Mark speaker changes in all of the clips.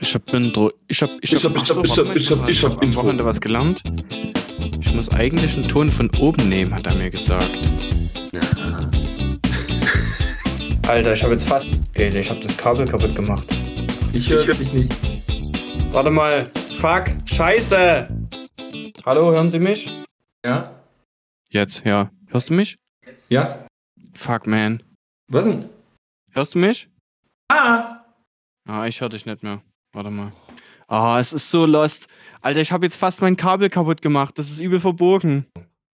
Speaker 1: Ich hab Intro. Ich hab am Wochenende was gelernt. Ich muss eigentlich einen Ton von oben nehmen, hat er mir gesagt.
Speaker 2: Ja.
Speaker 3: Alter, ich hab jetzt fast... Ich hab das Kabel kaputt gemacht.
Speaker 2: Ich höre dich nicht.
Speaker 3: Warte mal. Fuck. Scheiße. Hallo, hören Sie mich?
Speaker 2: Ja?
Speaker 1: Jetzt, ja. Hörst du mich?
Speaker 2: Ja?
Speaker 1: Fuck, man.
Speaker 2: Was denn?
Speaker 1: Hörst du mich?
Speaker 2: Ah!
Speaker 1: Ah, ich hör dich nicht mehr. Warte mal. Ah, es ist so lost. Alter, ich hab jetzt fast mein Kabel kaputt gemacht. Das ist übel verbogen.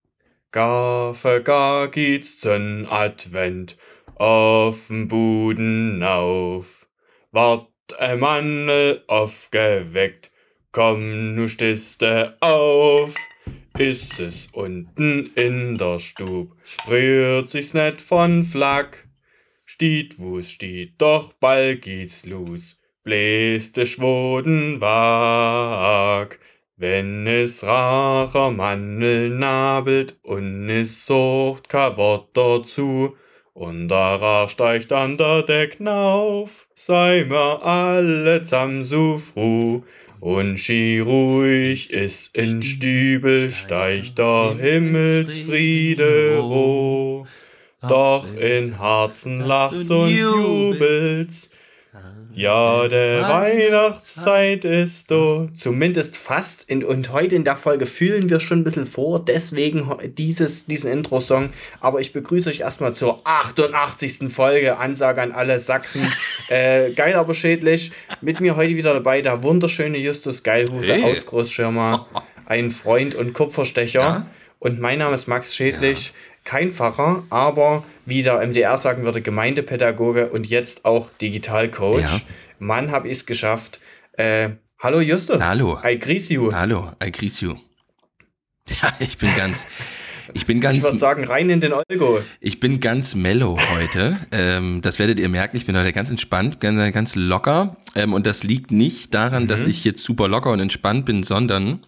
Speaker 3: Gar für gar geht's zum Advent auf'n Buden auf. Wart ein Mandel aufgeweckt, komm, nu stehste auf. Ist es unten in der Stub, rührt sich's net von Flak. Steht, wo's steht, doch bald geht's los, bläst de Schwoden wag. Wenn es racher Mandel nabelt und es sucht kein Wort dazu, und der Rach steigt an der Deck nauf, sei mir alle zusammen so froh. Und schi ruhig ist in Stübel, steigt der Himmelsfriede roh. Doch in Herzen lacht's und jubelt's. Ja, der Weihnachtszeit ist da. Zumindest fast. Und heute in der Folge fühlen wir schon ein bisschen vor. Deswegen diesen Intro-Song. Aber ich begrüße euch erstmal zur 88. Folge. Ansage an alle Sachsen. Geil, aber schädlich. Mit mir heute wieder dabei der wunderschöne Justus Geilhufe aus Großschirma. Ein Freund und Kupferstecher.
Speaker 2: Ja?
Speaker 3: Und mein Name ist Max Schädlich. Kein Pfarrer, aber wie der MDR sagen würde, Gemeindepädagoge und jetzt auch Digitalcoach.
Speaker 2: Ja.
Speaker 3: Mann, hab ich's geschafft. Hallo Justus.
Speaker 2: Hallo.
Speaker 3: I grease you.
Speaker 2: Hallo, I grease you. Ja, ich bin ganz...
Speaker 3: Ich würde sagen, rein in den Olgo.
Speaker 2: Ich bin ganz mellow heute. Das werdet ihr merken. Ich bin heute ganz entspannt, ganz locker. Und das liegt nicht daran, dass ich jetzt super locker und entspannt bin, sondern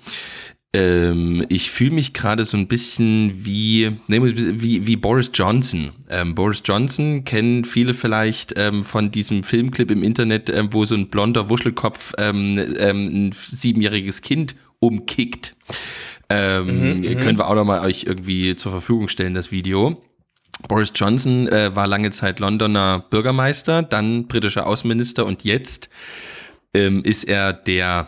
Speaker 2: ich fühle mich gerade so ein bisschen wie Boris Johnson. Boris Johnson kennen viele vielleicht von diesem Filmclip im Internet, wo so ein blonder Wuschelkopf ein 7-jähriges Kind umkickt. Können wir auch nochmal euch irgendwie zur Verfügung stellen, das Video. Boris Johnson war lange Zeit Londoner Bürgermeister, dann britischer Außenminister und jetzt ist er der,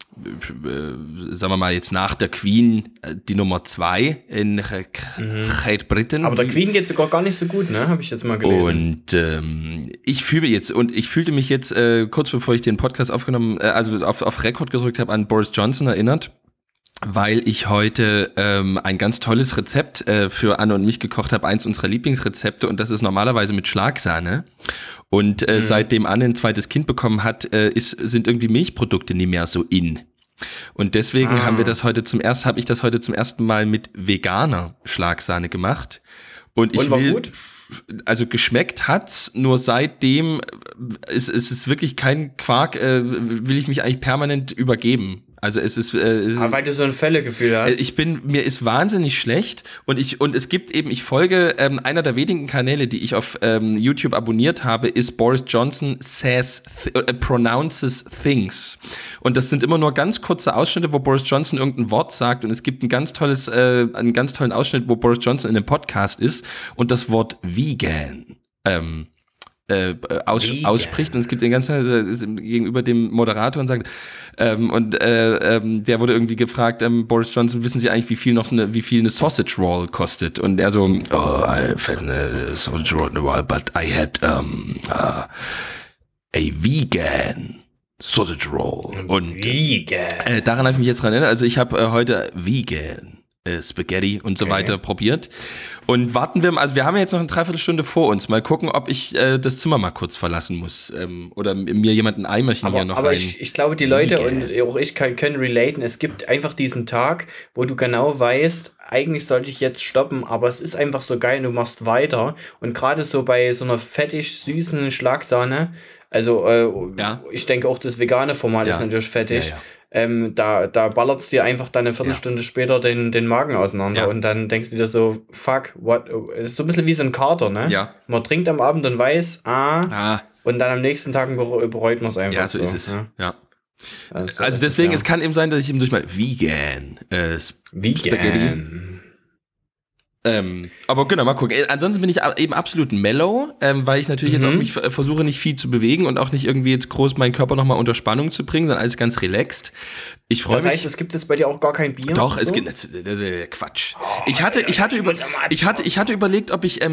Speaker 2: sagen wir mal jetzt nach der Queen, die Nummer 2 in Great Britain.
Speaker 3: Aber der Queen geht sogar gar nicht so gut, ne? Habe ich jetzt mal gelesen.
Speaker 2: Und ich fühlte mich jetzt kurz bevor ich den Podcast aufgenommen, also auf Rekord gedrückt habe, an Boris Johnson erinnert, weil ich heute ein ganz tolles Rezept für Anne und mich gekocht habe, eins unserer Lieblingsrezepte, und das ist normalerweise mit Schlagsahne. Und seitdem Anne ein zweites Kind bekommen hat, sind irgendwie Milchprodukte nicht mehr so in. Und deswegen habe ich das heute zum ersten Mal mit veganer Schlagsahne gemacht. Und
Speaker 3: war gut?
Speaker 2: Also geschmeckt hat's, nur seitdem es ist wirklich kein Quark, will ich mich eigentlich permanent übergeben. Also es ist
Speaker 3: aber weil du so ein Fällegefühl hast.
Speaker 2: Mir ist wahnsinnig schlecht und es gibt eben, ich folge einer der wenigen Kanäle, die ich auf YouTube abonniert habe, ist Boris Johnson pronounces things. Und das sind immer nur ganz kurze Ausschnitte, wo Boris Johnson irgendein Wort sagt, und es gibt einen ganz tollen Ausschnitt, wo Boris Johnson in einem Podcast ist und das Wort vegan ausspricht, und es gibt den ganzen gegenüber dem Moderator und sagt der wurde irgendwie gefragt, Boris Johnson, wissen Sie eigentlich, wie viel eine Sausage Roll kostet? Und er so, I've had a sausage roll in a while, but I had a vegan sausage roll. Und
Speaker 3: vegan.
Speaker 2: Daran habe ich mich jetzt dran erinnert. Also ich habe heute vegan Spaghetti und so weiter probiert. Und warten wir mal, also wir haben ja jetzt noch eine Dreiviertelstunde vor uns. Mal gucken, ob ich das Zimmer mal kurz verlassen muss. Oder mir jemand ein Eimerchen hier noch rein.
Speaker 3: Aber ich glaube, die Leute und auch ich können relaten. Es gibt einfach diesen Tag, wo du genau weißt, eigentlich sollte ich jetzt stoppen, aber es ist einfach so geil, du machst weiter. Und gerade so bei so einer fettig süßen Schlagsahne, also ich denke auch das vegane Format ist natürlich fettig.
Speaker 2: Ja.
Speaker 3: Da ballert es dir einfach dann eine Viertelstunde später den Magen auseinander und dann denkst du dir so, fuck, what? Es ist so ein bisschen wie so ein Kater, ne?
Speaker 2: Ja.
Speaker 3: Man trinkt am Abend und weiß, und dann am nächsten Tag bereut man es einfach.
Speaker 2: Ja, so ist es. Ja. Also deswegen, es kann eben sein, dass ich eben durch mein Vegan Spaghetti. Aber genau, mal gucken. Ansonsten bin ich eben absolut mellow, weil ich natürlich jetzt auch mich versuche, nicht viel zu bewegen und auch nicht irgendwie jetzt groß meinen Körper nochmal unter Spannung zu bringen, sondern alles ganz relaxed. Ich freue mich. Das heißt,
Speaker 4: es gibt jetzt bei dir auch gar kein Bier?
Speaker 2: Doch, es gibt, das ist Quatsch. Ich hatte überlegt, ob ich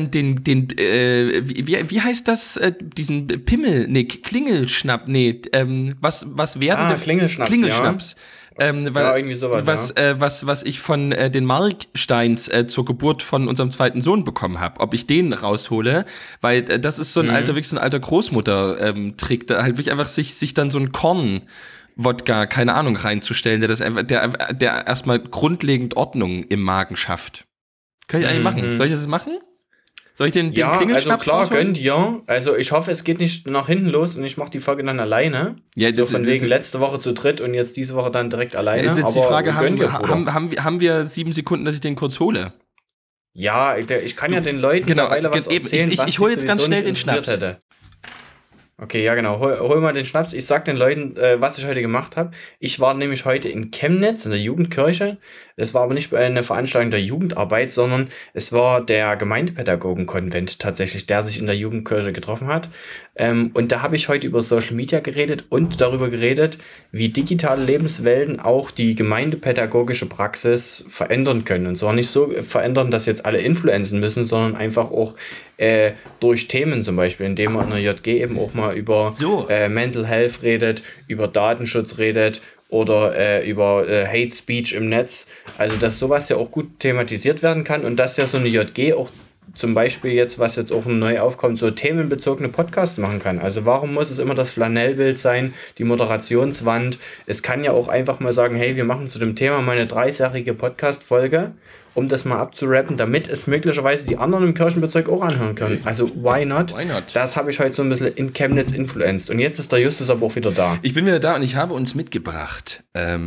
Speaker 2: wie heißt das, diesen Klingelschnapp, was werdende Klingelschnaps.
Speaker 4: Irgendwie sowas,
Speaker 2: was ich von den Marksteins zur Geburt von unserem zweiten Sohn bekommen habe, ob ich den raushole, weil das ist so ein wirklich so ein alter Großmutter-Trick, da halt wirklich einfach sich dann so ein Korn-Wodka, keine Ahnung, reinzustellen, der erstmal grundlegend Ordnung im Magen schafft. Kann ich eigentlich machen? Soll ich das machen? Soll ich den Klingelschnaps
Speaker 4: also klar,
Speaker 2: rausholen?
Speaker 4: gönn dir. Also ich hoffe, es geht nicht nach hinten los und ich mache die Folge dann alleine.
Speaker 2: Ja,
Speaker 4: so von wegen letzte Woche zu dritt und jetzt diese Woche dann direkt alleine.
Speaker 2: Ist jetzt die Frage, haben wir 7 Sekunden, dass ich den kurz hole?
Speaker 4: Ja, ich kann ja den Leuten was erzählen,
Speaker 2: ich hole jetzt ganz schnell den Schnaps.
Speaker 4: Hätte. Okay, ja genau, hol mal den Schnaps. Ich sag den Leuten, was ich heute gemacht habe. Ich war nämlich heute in Chemnitz in der Jugendkirche. Es war aber nicht eine Veranstaltung der Jugendarbeit, sondern es war der Gemeindepädagogenkonvent tatsächlich, der sich in der Jugendkirche getroffen hat. Und da habe ich heute über Social Media geredet und darüber geredet, wie digitale Lebenswelten auch die gemeindepädagogische Praxis verändern können. Und zwar nicht so verändern, dass jetzt alle influenzen müssen, sondern einfach auch durch Themen zum Beispiel, indem man in der JG eben auch mal über Mental Health redet, über Datenschutz redet oder über Hate Speech im Netz. Also, dass sowas ja auch gut thematisiert werden kann und dass ja so eine JG auch zum Beispiel jetzt, was jetzt auch neu aufkommt, so themenbezogene Podcasts machen kann. Also warum muss es immer das Flanellbild sein, die Moderationswand? Es kann ja auch einfach mal sagen, hey, wir machen zu dem Thema mal eine 30-jährige Podcast-Folge, um das mal abzurappen, damit es möglicherweise die anderen im Kirchenbezirk auch anhören können. Also why not? Das habe ich heute so ein bisschen in Chemnitz influenced. Und jetzt ist der Justus aber auch wieder da.
Speaker 2: Ich bin wieder da und ich habe uns mitgebracht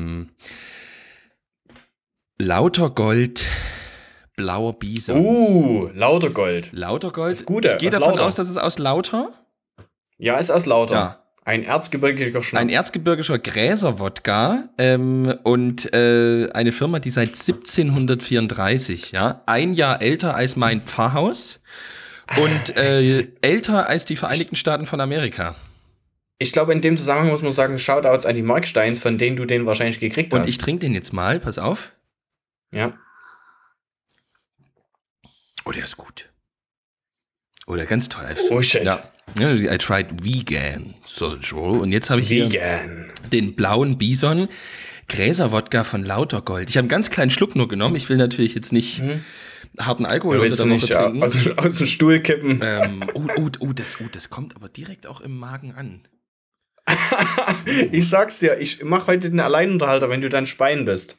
Speaker 2: Lauter Gold, blauer Bison.
Speaker 4: Lauter Gold.
Speaker 2: Lauter Gold?
Speaker 4: Das Gute,
Speaker 2: ich gehe davon aus, dass es aus Lauter?
Speaker 4: Ja, ist aus Lauter.
Speaker 2: Ja.
Speaker 4: Ein erzgebirgischer Schnaps.
Speaker 2: Ein erzgebirgischer Gräserwodka und eine Firma, die seit 1734, ein Jahr älter als mein Pfarrhaus und älter als die Vereinigten Staaten von Amerika.
Speaker 4: Ich glaube, in dem Zusammenhang muss man sagen, Shoutouts an die Marksteins, von denen du den wahrscheinlich gekriegt hast.
Speaker 2: Und ich trinke den jetzt mal, pass auf.
Speaker 4: Ja.
Speaker 2: Oh, der ist gut. Oh, der ganz toll.
Speaker 4: Oh, shit.
Speaker 2: Ja. I tried vegan. So. Und jetzt habe ich hier den blauen Bison Gräserwodka von Lauter Gold. Ich habe einen ganz kleinen Schluck nur genommen. Ich will natürlich jetzt nicht harten Alkohol unter der Woche trinken.
Speaker 4: Aus dem Stuhl kippen.
Speaker 2: Das kommt aber direkt auch im Magen an.
Speaker 4: Ich sag's dir, ich mache heute den Alleinunterhalter, wenn du dann Speien bist.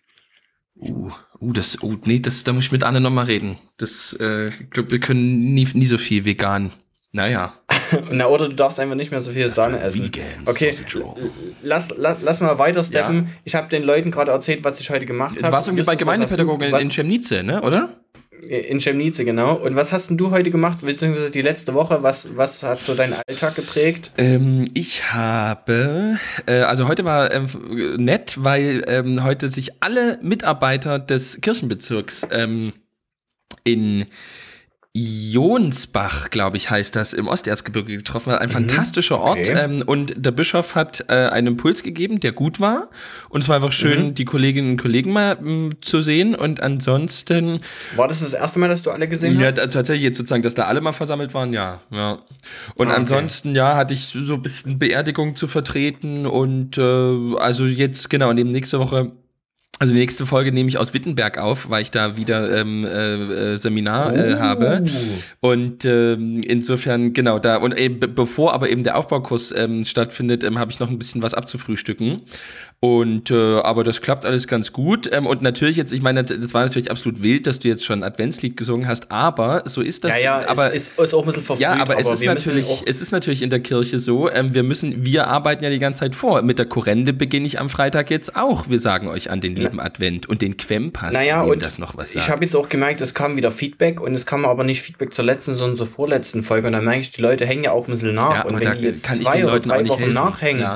Speaker 2: Da muss ich mit Anne nochmal reden. Ich glaube, wir können nie so viel vegan. Naja.
Speaker 4: Oder du darfst einfach nicht mehr so viel Sahne essen.
Speaker 2: Vegan.
Speaker 4: Okay, lass mal weiter steppen. Ja. Ich habe den Leuten gerade erzählt, was ich heute gemacht habe.
Speaker 2: Du warst irgendwie bei Gemeindepädagogen in Chemnitz, ne, oder?
Speaker 4: In Chemnitz, genau. Und was hast denn du heute gemacht, beziehungsweise die letzte Woche? Was hat so deinen Alltag geprägt?
Speaker 2: Ich habe, also heute war nett, weil heute sich alle Mitarbeiter des Kirchenbezirks in Jonsbach, glaube ich, heißt das, im Osterzgebirge getroffen hat. Ein fantastischer Ort. Okay. Und der Bischof hat einen Impuls gegeben, der gut war. Und es war einfach schön, die Kolleginnen und Kollegen mal zu sehen. Und ansonsten...
Speaker 4: War das erste Mal, dass du alle gesehen hast?
Speaker 2: Ja, tatsächlich jetzt sozusagen, dass da alle mal versammelt waren, ja. Und ansonsten, hatte ich so ein bisschen Beerdigung zu vertreten. Und also jetzt, genau, neben nächste Woche... Also die nächste Folge nehme ich aus Wittenberg auf, weil ich da wieder Seminar habe. Und insofern, genau, da und eben bevor aber eben der Aufbaukurs stattfindet, habe ich noch ein bisschen was abzufrühstücken. Und aber das klappt alles ganz gut. Und natürlich jetzt, ich meine, das war natürlich absolut wild, dass du jetzt schon ein Adventslied gesungen hast, aber so ist das.
Speaker 4: Ja, aber es ist auch ein bisschen verfrüht.
Speaker 2: Ja, aber es ist natürlich in der Kirche so, wir arbeiten ja die ganze Zeit vor. Mit der Korrende beginne ich am Freitag jetzt auch. Wir sagen euch an den lieben Advent und den Quempass,
Speaker 4: und
Speaker 2: das noch was sagt.
Speaker 4: Ich habe jetzt auch gemerkt, es kam wieder Feedback und es kam aber nicht Feedback zur letzten, sondern zur vorletzten Folge. Und dann merke ich, die Leute hängen ja auch ein bisschen nach.
Speaker 2: Ja,
Speaker 4: und wenn die jetzt 2 oder 3 Wochen nachhängen,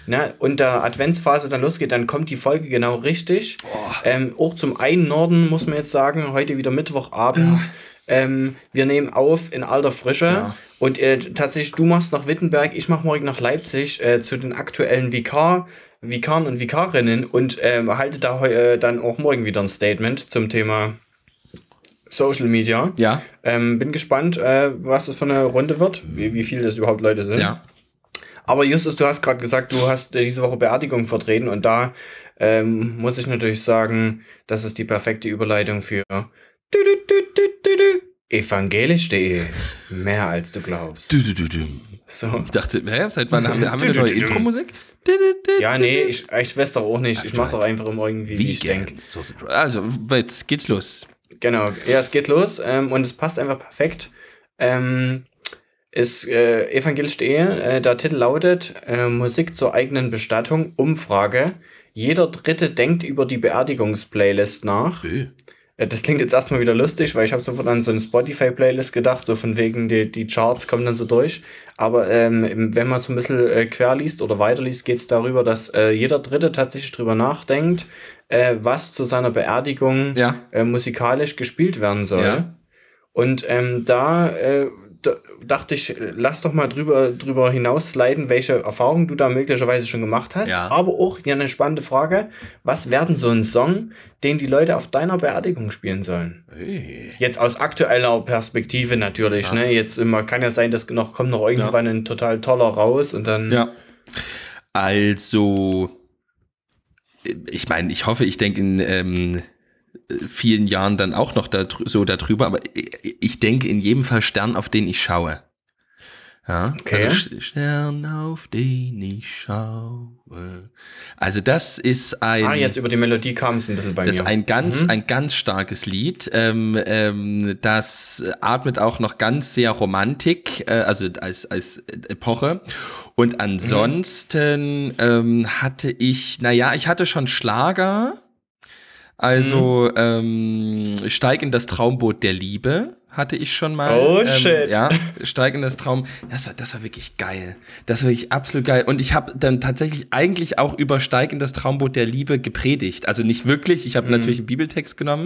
Speaker 4: ne, und der Adventsphase dann losgeht, dann kommt die Folge genau richtig. Auch zum Einnorden muss man jetzt sagen, heute wieder Mittwochabend. Wir nehmen auf in alter Frische.
Speaker 2: Ja.
Speaker 4: Und tatsächlich, du machst nach Wittenberg, ich mach morgen nach Leipzig zu den aktuellen Vikaren und Vikarinnen und halte da dann auch morgen wieder ein Statement zum Thema Social Media.
Speaker 2: Ja.
Speaker 4: Bin gespannt, was das für eine Runde wird, wie viele das überhaupt Leute sind.
Speaker 2: Ja.
Speaker 4: Aber Justus, du hast gerade gesagt, du hast diese Woche Beerdigung vertreten und da muss ich natürlich sagen, das ist die perfekte Überleitung für evangelisch.de. Mehr als du glaubst. So.
Speaker 2: Ich dachte, seit wann haben wir eine neue Intro-Musik?
Speaker 4: Ja, nee, ich weiß doch auch nicht. Ich mache doch einfach immer irgendwie, wie ich denke.
Speaker 2: Also, jetzt geht's los.
Speaker 4: Genau, ja, es geht los und es passt einfach perfekt. Ist evangelisch.de, der Titel lautet Musik zur eigenen Bestattung, Umfrage. Jeder Dritte denkt über die Beerdigungsplaylist nach. Das klingt jetzt erstmal wieder lustig, weil ich habe sofort an so eine Spotify-Playlist gedacht, so von wegen die Charts kommen dann so durch. Aber wenn man so ein bisschen quer liest oder weiterliest, geht es darüber, dass jeder Dritte tatsächlich drüber nachdenkt, was zu seiner Beerdigung musikalisch gespielt werden soll. Ja. Und da dachte ich, lass doch mal drüber hinausleiten, welche Erfahrungen du da möglicherweise schon gemacht hast.
Speaker 2: Ja.
Speaker 4: Aber auch hier eine spannende Frage, was werden so ein Song, den die Leute auf deiner Beerdigung spielen sollen? Jetzt aus aktueller Perspektive natürlich. Ja. Ne? Jetzt kann ja sein, dass kommt noch irgendwann ein total toller raus und dann...
Speaker 2: Ja, also ich meine, ich hoffe, ich denke in vielen Jahren dann auch noch darüber, aber ich denke in jedem Fall Stern, auf den ich schaue. Ja,
Speaker 4: okay.
Speaker 2: Also Stern, auf den ich schaue. Also das ist ein...
Speaker 4: jetzt über die Melodie kam es ein bisschen bei mir.
Speaker 2: Das ist ein ganz starkes Lied. Das atmet auch noch ganz sehr Romantik, also als Epoche. Und ansonsten hatte ich schon Schlager. Also Steig in das Traumboot der Liebe hatte ich schon mal.
Speaker 4: Oh shit.
Speaker 2: Ja, Steig in das Traum. Das war wirklich geil. Das war wirklich absolut geil. Und ich habe dann tatsächlich eigentlich auch über Steig in das Traumboot der Liebe gepredigt. Also nicht wirklich. Ich habe natürlich einen Bibeltext genommen.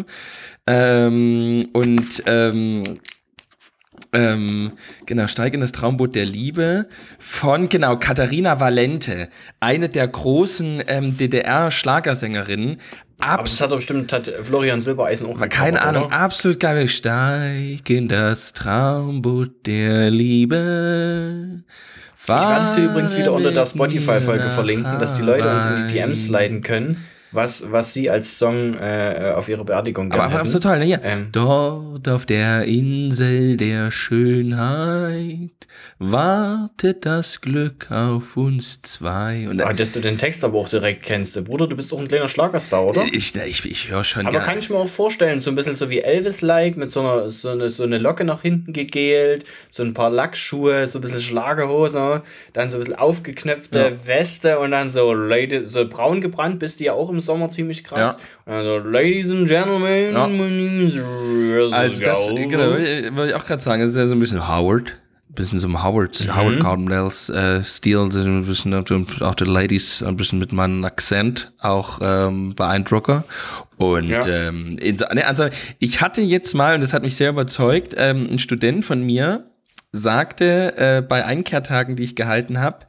Speaker 2: Genau, Steig in das Traumboot der Liebe von, Katharina Valente, eine der großen DDR-Schlagersängerinnen.
Speaker 4: Aber das hat doch bestimmt Florian Silbereisen auch
Speaker 2: gemacht. Keine Ahnung, oder? Absolut geil. Steig in das Traumboot der Liebe.
Speaker 4: Ich werde es dir übrigens wieder unter der Spotify-Folge verlinken, dass die Leute uns in die DMs sliden können, was sie als Song auf ihre Beerdigung gerne
Speaker 2: Aber so toll, ne? Hier. Dort auf der Insel der Schönheit wartet das Glück auf uns zwei. Und
Speaker 4: dass du den Text aber auch direkt kennst. Bruder, du bist doch ein kleiner Schlagerstar, oder?
Speaker 2: Ich höre schon
Speaker 4: aber kann ich mir auch vorstellen, so ein bisschen so wie Elvis-like, mit so eine Locke nach hinten gegelt, so ein paar Lackschuhe, so ein bisschen Schlagerhose, dann so ein bisschen aufgeknöpfte Weste und dann so braun gebrannt, bist du ja auch im Sommer ziemlich krass. Ja. Also, Ladies and Gentlemen,
Speaker 2: also das, wollte ich auch gerade sagen, das ist ja so ein bisschen Howard so ein Howard Cardinals Stil, ein bisschen auch die Ladies ein bisschen mit meinem Akzent auch beeindrucke. Und also ich hatte jetzt mal, und das hat mich sehr überzeugt, ein Student von mir sagte bei Einkehrtagen, die ich gehalten habe,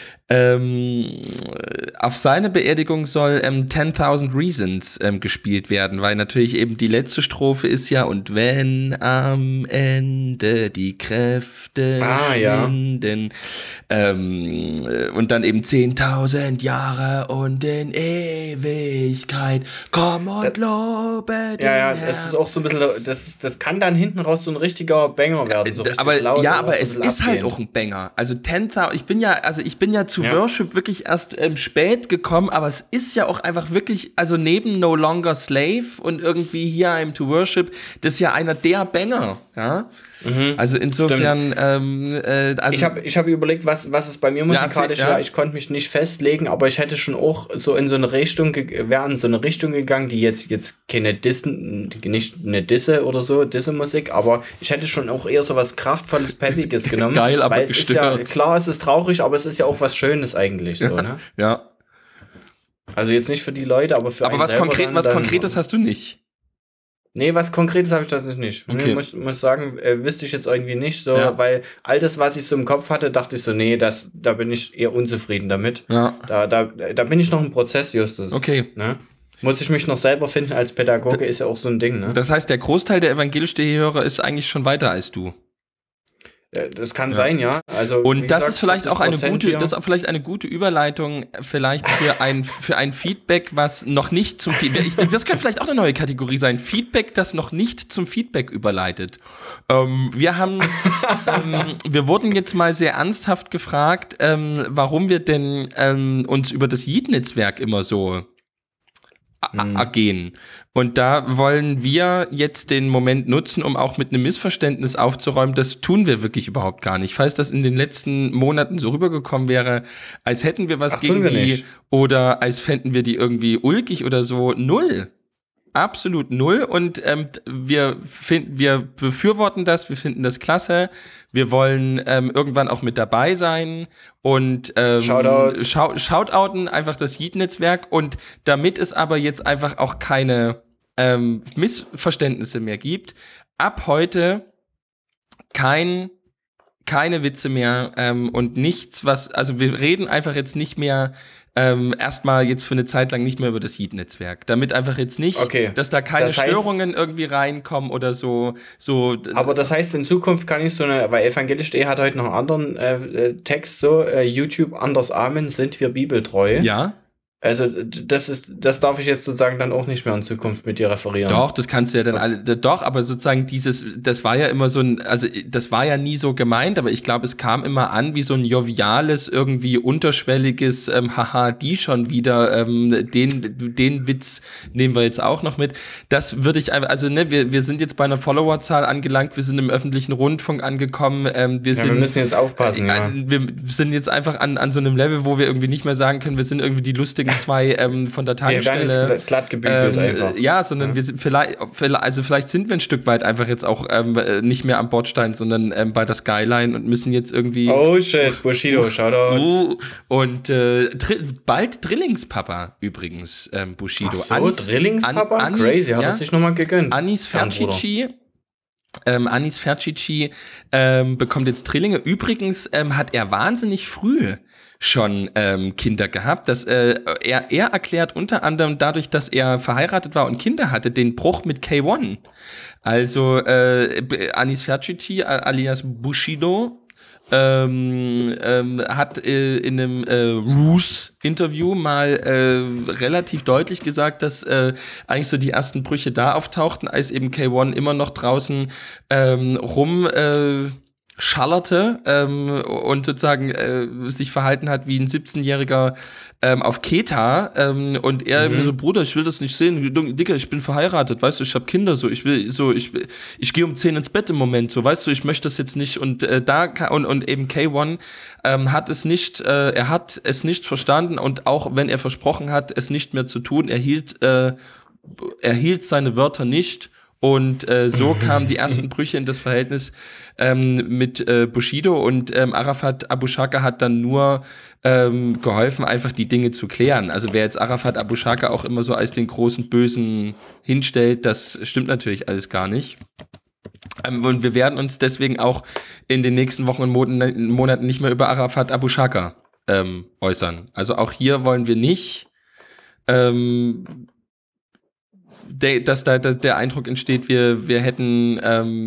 Speaker 2: auf seine Beerdigung soll 10.000 Reasons gespielt werden, weil natürlich eben die letzte Strophe ist ja, und wenn am Ende die Kräfte schwinden, und dann eben 10.000 Jahre und in Ewigkeit, komm und lobe den Herrn.
Speaker 4: Das ist auch so ein bisschen, das kann dann hinten raus so ein richtiger Banger werden, so richtig
Speaker 2: aber
Speaker 4: laut.
Speaker 2: Ja, aber es ist halt auch ein Banger. Also 10.000, ich bin ja zu Worship wirklich erst spät gekommen, aber es ist ja auch einfach wirklich, also neben No Longer Slave und irgendwie Here I'm to Worship, das ist ja einer der Banger, ja. Also insofern,
Speaker 4: ich hab überlegt, was es bei mir musikalisch war. Ich konnte mich nicht festlegen, aber ich hätte schon auch so in so eine Richtung gegangen, die jetzt keine nicht eine Disse-Musik, aber ich hätte schon auch eher so was Kraftvolles, Peppiges genommen.
Speaker 2: Geil, aber
Speaker 4: weil es ist ja, klar, es ist traurig, aber es ist ja auch was Schönes. Schönes eigentlich so, ne?
Speaker 2: Ja.
Speaker 4: Also jetzt nicht für die Leute, aber für
Speaker 2: Aber
Speaker 4: einen
Speaker 2: was
Speaker 4: selber
Speaker 2: was Konkretes hast du nicht?
Speaker 4: Nee, was Konkretes habe ich tatsächlich nicht.
Speaker 2: Okay.
Speaker 4: Nee, muss sagen, wüsste ich jetzt irgendwie nicht so,
Speaker 2: Ja.
Speaker 4: weil all das, was ich so im Kopf hatte, dachte ich so, nee, da bin ich eher unzufrieden damit.
Speaker 2: Ja.
Speaker 4: Da bin ich noch im Prozess, Justus.
Speaker 2: Okay.
Speaker 4: Ne? Muss ich mich noch selber finden als Pädagoge, ist ja auch so ein Ding, ne?
Speaker 2: Das heißt, der Großteil der evangelisch.de-Hörer ist eigentlich schon weiter als du.
Speaker 4: Das kann sein, ja. Also,
Speaker 2: Und
Speaker 4: wie
Speaker 2: das
Speaker 4: gesagt,
Speaker 2: ist vielleicht auch eine
Speaker 4: 50%
Speaker 2: gute,
Speaker 4: hier.
Speaker 2: das ist auch vielleicht eine gute Überleitung vielleicht für ein Feedback, was noch nicht zum Feedback, das könnte vielleicht auch eine neue Kategorie sein. Feedback, das noch nicht zum Feedback überleitet. Wir wurden jetzt mal sehr ernsthaft gefragt, warum wir denn uns über das Yeet-Netzwerk immer so ergehen. Und da wollen wir jetzt den Moment nutzen, um auch mit einem Missverständnis aufzuräumen. Das tun wir wirklich überhaupt gar nicht. Falls das in den letzten Monaten so rübergekommen wäre, als hätten wir was gegen die
Speaker 4: nicht.
Speaker 2: oder als fänden wir die irgendwie ulkig oder so. Null. Absolut null. Und wir befürworten das, wir finden das klasse. Wir wollen irgendwann auch mit dabei sein und shoutouten einfach das Yeet-Netzwerk. Und damit es aber jetzt einfach auch keine Missverständnisse mehr gibt, ab heute keine Witze mehr und nichts, also wir reden einfach jetzt nicht mehr erstmal jetzt für eine Zeit lang nicht mehr über das Yeet-Netzwerk. Damit einfach jetzt nicht, dass da keine Störungen irgendwie reinkommen oder so.
Speaker 4: Aber das heißt, in Zukunft kann ich weil evangelisch.de hat heute noch einen anderen Text, YouTube anders Amen, sind wir bibeltreu.
Speaker 2: Ja.
Speaker 4: Also das darf ich jetzt sozusagen dann auch nicht mehr in Zukunft mit dir referieren.
Speaker 2: Doch, das kannst du ja dann doch, aber sozusagen das war ja immer so das war ja nie so gemeint, aber ich glaube, es kam immer an wie so ein joviales, irgendwie unterschwelliges, haha, die schon wieder, den Witz nehmen wir jetzt auch noch mit. Das würde ich einfach, also ne, wir sind jetzt bei einer Followerzahl angelangt, wir sind im öffentlichen Rundfunk angekommen, wir
Speaker 4: müssen jetzt aufpassen,
Speaker 2: wir sind jetzt einfach an so einem Level, wo wir irgendwie nicht mehr sagen können, wir sind irgendwie die lustigen zwei von der Tankstelle.
Speaker 4: Wir werden jetzt glatt gebügelt einfach.
Speaker 2: Ja, sondern wir sind vielleicht sind wir ein Stück weit einfach jetzt auch nicht mehr am Bordstein, sondern bei der Skyline und müssen jetzt irgendwie.
Speaker 4: Oh shit, Bushido, Shoutouts.
Speaker 2: Und bald Drillingspapa übrigens, Bushido.
Speaker 4: Ach so, Drillingspapa? Crazy, hat er sich nochmal gegönnt.
Speaker 2: Anis Fercici bekommt jetzt Drillinge. Übrigens hat er wahnsinnig früh schon Kinder gehabt. Er erklärt unter anderem dadurch, dass er verheiratet war und Kinder hatte, den Bruch mit K1. Also Anis Fercici alias Bushido hat in einem Roos-Interview mal relativ deutlich gesagt, dass eigentlich so die ersten Brüche da auftauchten, als eben K1 immer noch draußen schallerte und sozusagen sich verhalten hat wie ein 17-Jähriger auf Keta und er mir so, Bruder, ich will das nicht sehen, Digga, ich bin verheiratet, weißt du, ich habe Kinder, ich gehe um 10 ins Bett im Moment, so, weißt du, ich möchte das jetzt nicht und und eben K1 hat es nicht, er hat es nicht verstanden und auch wenn er versprochen hat, es nicht mehr zu tun, er hielt seine Wörter nicht. Und so kamen die ersten Brüche in das Verhältnis mit Bushido und Arafat Abu Shaka hat dann nur geholfen, einfach die Dinge zu klären. Also wer jetzt Arafat Abu Shaka auch immer so als den großen Bösen hinstellt, das stimmt natürlich alles gar nicht. Und wir werden uns deswegen auch in den nächsten Wochen und Monaten nicht mehr über Arafat Abu Shaka äußern. Also auch hier wollen wir nicht dass da der Eindruck entsteht, wir hätten,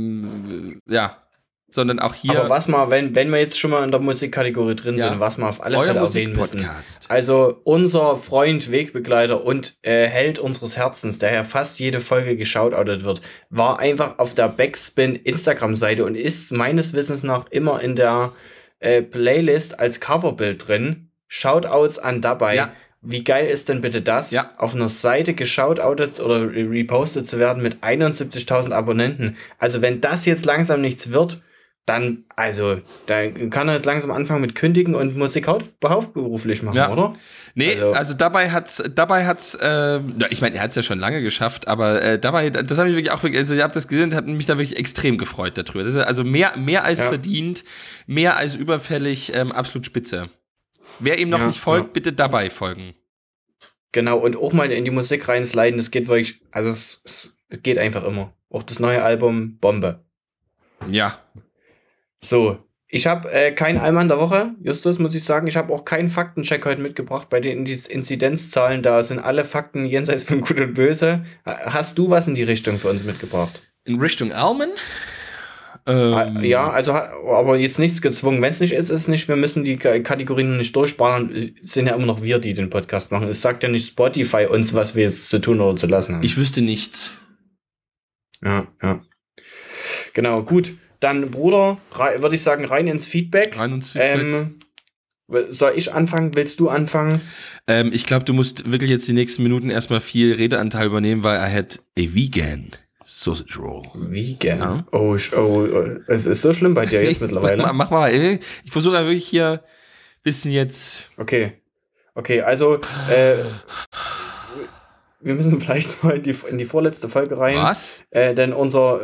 Speaker 2: sondern auch hier.
Speaker 4: Aber was mal, wenn wir jetzt schon mal in der Musikkategorie drin sind, was wir auf alle Fälle erwähnen müssen. Also unser Freund, Wegbegleiter und Held unseres Herzens, der ja fast jede Folge geshoutoutet wird, war einfach auf der Backspin Instagram-Seite und ist meines Wissens nach immer in der Playlist als Coverbild drin. Shoutouts an dabei. Ja. Wie geil ist denn bitte das, auf einer Seite geshoutoutet oder repostet zu werden mit 71.000 Abonnenten? Also wenn das jetzt langsam nichts wird, dann kann er jetzt langsam anfangen mit Kündigen und Musik hauptberuflich machen, oder?
Speaker 2: Nee, also dabei hat's, ich meine, er hat's ja schon lange geschafft, aber dabei, das habe ich wirklich auch, also ich habe das gesehen und habe mich da wirklich extrem gefreut darüber. Das ist also mehr als verdient, mehr als überfällig, absolut spitze. Wer ihm noch
Speaker 4: Ja,
Speaker 2: nicht folgt,
Speaker 4: ja.
Speaker 2: bitte dabei folgen.
Speaker 4: Genau, und auch mal in die Musik reinsliden, das geht wirklich, also es geht einfach immer. Auch das neue Album, Bombe.
Speaker 2: Ja.
Speaker 4: So, ich habe keinen Allmann der Woche, Justus, muss ich sagen. Ich habe auch keinen Faktencheck heute mitgebracht. Bei den Inzidenzzahlen, da sind alle Fakten jenseits von Gut und Böse. Hast du was in die Richtung für uns mitgebracht?
Speaker 2: In Richtung Almen?
Speaker 4: Ja, also, aber jetzt nichts gezwungen. Wenn es nicht ist, ist es nicht. Wir müssen die Kategorien nicht durchsparen. Es sind ja immer noch wir, die den Podcast machen. Es sagt ja nicht Spotify uns, was wir jetzt zu tun oder zu lassen haben.
Speaker 2: Ich wüsste nichts.
Speaker 4: Ja. Genau, gut. Dann, Bruder, würde ich sagen, rein ins Feedback. Soll ich anfangen? Willst du anfangen?
Speaker 2: Ich glaube, du musst wirklich jetzt die nächsten Minuten erstmal viel Redeanteil übernehmen, weil I had a vegan sausage roll.
Speaker 4: Vegan?
Speaker 2: Ja.
Speaker 4: Oh, es ist so schlimm bei dir jetzt mittlerweile.
Speaker 2: Mach mal. Ich versuche ja wirklich hier ein bisschen jetzt...
Speaker 4: Okay, also wir müssen vielleicht mal in die vorletzte Folge rein.
Speaker 2: Was?
Speaker 4: Denn unser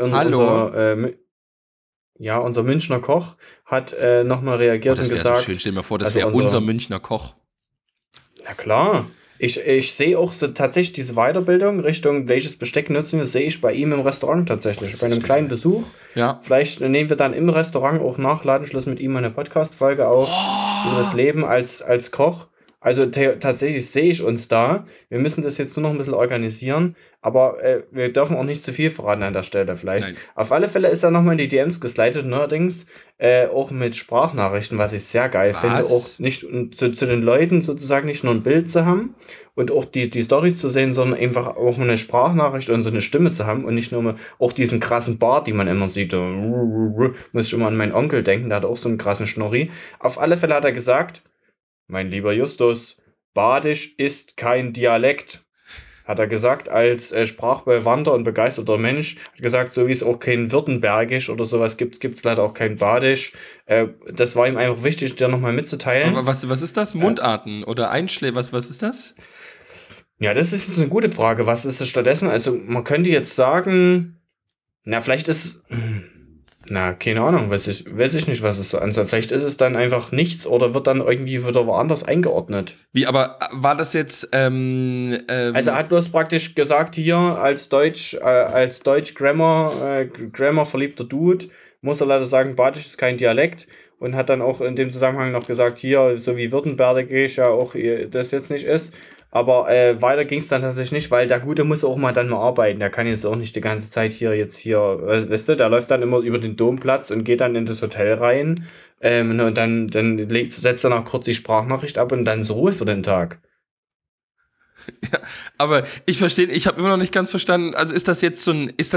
Speaker 4: Münchner Koch hat nochmal reagiert und
Speaker 2: das wäre
Speaker 4: gesagt...
Speaker 2: so schön. Stell dir mal vor, das
Speaker 4: also
Speaker 2: wäre unser Münchner Koch.
Speaker 4: Na klar. Ich sehe auch so tatsächlich diese Weiterbildung Richtung welches Besteck nutzen wir, sehe ich bei ihm im Restaurant tatsächlich. Bei einem kleinen Besuch.
Speaker 2: Ja.
Speaker 4: Vielleicht nehmen wir dann im Restaurant auch nach Ladenschluss mit ihm eine Podcast-Folge auf über das Leben als Koch. Also tatsächlich sehe ich uns da. Wir müssen das jetzt nur noch ein bisschen organisieren, aber wir dürfen auch nicht zu viel verraten an der Stelle vielleicht.
Speaker 2: Nein.
Speaker 4: Auf alle Fälle ist er nochmal in die DMs geslidet, neuerdings auch mit Sprachnachrichten, was ich sehr geil finde. Auch nicht zu den Leuten sozusagen nicht nur ein Bild zu haben und auch die Storys zu sehen, sondern einfach auch eine Sprachnachricht und so eine Stimme zu haben und nicht nur auch diesen krassen Bart, die man immer sieht. Muss ich immer an meinen Onkel denken, der hat auch so einen krassen Schnurri. Auf alle Fälle hat er gesagt: Mein lieber Justus, Badisch ist kein Dialekt, hat er gesagt, als sprachbewandter und begeisterter Mensch. Hat gesagt, so wie es auch kein Württembergisch oder sowas gibt, gibt es leider auch kein Badisch. Das war ihm einfach wichtig, dir nochmal mitzuteilen.
Speaker 2: Aber was ist das? Mundarten oder Einschläge? Was ist das?
Speaker 4: Ja, das ist jetzt eine gute Frage. Was ist es stattdessen? Also man könnte jetzt sagen, na, vielleicht ist... Na, keine Ahnung, weiß ich nicht, was es so an soll. Vielleicht ist es dann einfach nichts oder wird dann irgendwie wieder woanders eingeordnet.
Speaker 2: Wie, aber war das jetzt,
Speaker 4: Also er hat bloß praktisch gesagt, hier als Deutsch Grammar verliebter Dude, muss er leider sagen, Badisch ist kein Dialekt und hat dann auch in dem Zusammenhang noch gesagt, hier, so wie Württembergisch ja auch das jetzt nicht ist. Aber weiter ging es dann tatsächlich nicht, weil der Gute muss auch mal arbeiten. Der kann jetzt auch nicht die ganze Zeit hier, weißt du, der läuft dann immer über den Domplatz und geht dann in das Hotel rein und dann setzt er noch kurz die Sprachnachricht ab und dann ist Ruhe für den Tag.
Speaker 2: Ja, aber ich habe immer noch nicht ganz verstanden, also ist das jetzt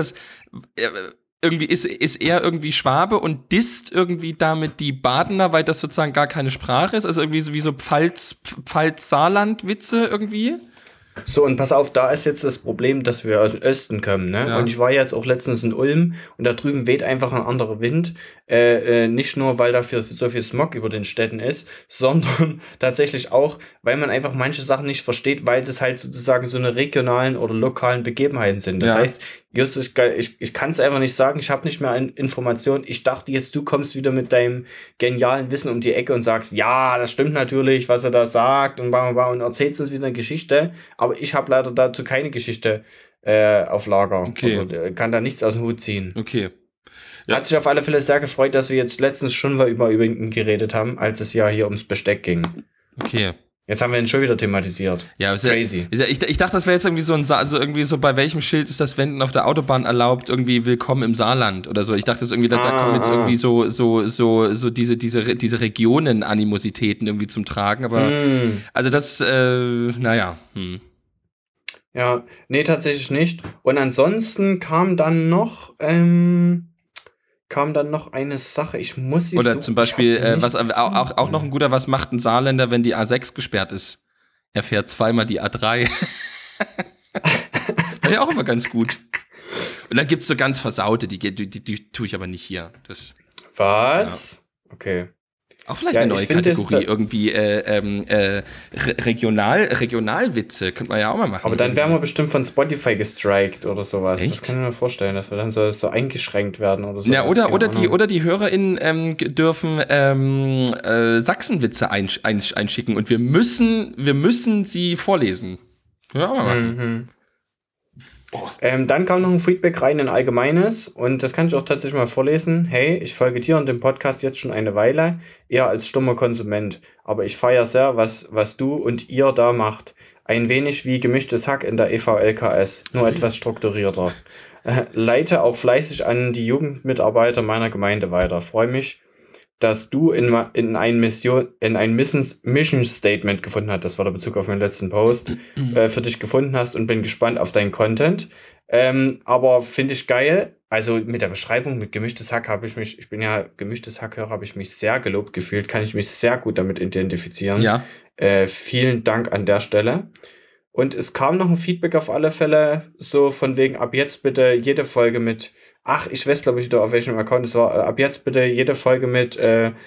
Speaker 2: irgendwie ist er irgendwie Schwabe und disst irgendwie damit die Badener, weil das sozusagen gar keine Sprache ist, also irgendwie so wie so Pfalz-Saarland-Witze irgendwie?
Speaker 4: So, und pass auf, da ist jetzt das Problem, dass wir aus dem Osten kommen, ne?
Speaker 2: Ja.
Speaker 4: Und ich war jetzt auch letztens in Ulm und da drüben weht einfach ein anderer Wind. Nicht nur, weil dafür so viel Smog über den Städten ist, sondern tatsächlich auch, weil man einfach manche Sachen nicht versteht, weil das halt sozusagen so eine regionalen oder lokalen Begebenheiten sind. Das heißt, Justus, ich kann es einfach nicht sagen, ich habe nicht mehr Informationen. Ich dachte jetzt, du kommst wieder mit deinem genialen Wissen um die Ecke und sagst, ja, das stimmt natürlich, was er da sagt und erzählst uns wieder eine Geschichte. Aber ich habe leider dazu keine Geschichte auf Lager.
Speaker 2: Okay.
Speaker 4: Also, kann da nichts aus dem Hut ziehen.
Speaker 2: Okay. Ja.
Speaker 4: Hat sich auf alle Fälle sehr gefreut, dass wir jetzt letztens schon mal über ihn geredet haben, als es ja hier ums Besteck ging.
Speaker 2: Okay.
Speaker 4: Jetzt haben wir ihn schon wieder thematisiert.
Speaker 2: Ja,
Speaker 4: crazy.
Speaker 2: Ich dachte, das wäre jetzt irgendwie so irgendwie so, bei welchem Schild ist das Wenden auf der Autobahn erlaubt, irgendwie willkommen im Saarland oder so. Ich dachte jetzt irgendwie, da kommen jetzt irgendwie so diese Regionen-Animositäten irgendwie zum Tragen, aber also das, naja.
Speaker 4: Ja, nee, tatsächlich nicht. Und ansonsten kam dann noch eine Sache, ich muss sie
Speaker 2: oder
Speaker 4: suchen.
Speaker 2: zum Beispiel, was auch noch ein guter, was macht ein Saarländer, wenn die A6 gesperrt ist? Er fährt zweimal die A3. Ja, auch immer ganz gut. Und dann gibt's so ganz versaute, die tue ich aber nicht hier.
Speaker 4: Was? Ja. Okay.
Speaker 2: Auch vielleicht eine neue Kategorie, irgendwie Regionalwitze, könnte man ja auch mal machen.
Speaker 4: Aber dann wären wir bestimmt von Spotify gestrikt oder sowas.
Speaker 2: Echt?
Speaker 4: Das kann ich mir vorstellen, dass wir dann so eingeschränkt werden oder so.
Speaker 2: Ja, oder die HörerInnen dürfen Sachsenwitze einschicken und wir müssen sie vorlesen. Ja, mal machen.
Speaker 4: Dann kam noch ein Feedback rein in Allgemeines und das kann ich auch tatsächlich mal vorlesen. Hey, ich folge dir und dem Podcast jetzt schon eine Weile, eher als stummer Konsument. Aber ich feiere sehr, was du und ihr da macht. Ein wenig wie gemischtes Hack in der EVLKS, nur etwas strukturierter. Leite auch fleißig an die Jugendmitarbeiter meiner Gemeinde weiter. Freue mich, dass du in ein Mission Statement gefunden hast, das war der Bezug auf meinen letzten Post, für dich gefunden hast und bin gespannt auf deinen Content. Aber finde ich geil. Also mit der Beschreibung, mit gemischtes Hack ich bin ja gemischtes Hackhörer, habe ich mich sehr gelobt gefühlt, kann ich mich sehr gut damit identifizieren.
Speaker 2: Ja.
Speaker 4: Vielen Dank an der Stelle. Und es kam noch ein Feedback auf alle Fälle, so von wegen, ab jetzt bitte jede Folge mit, ich weiß glaube ich wieder auf welchem Account es war, ab jetzt bitte jede Folge mit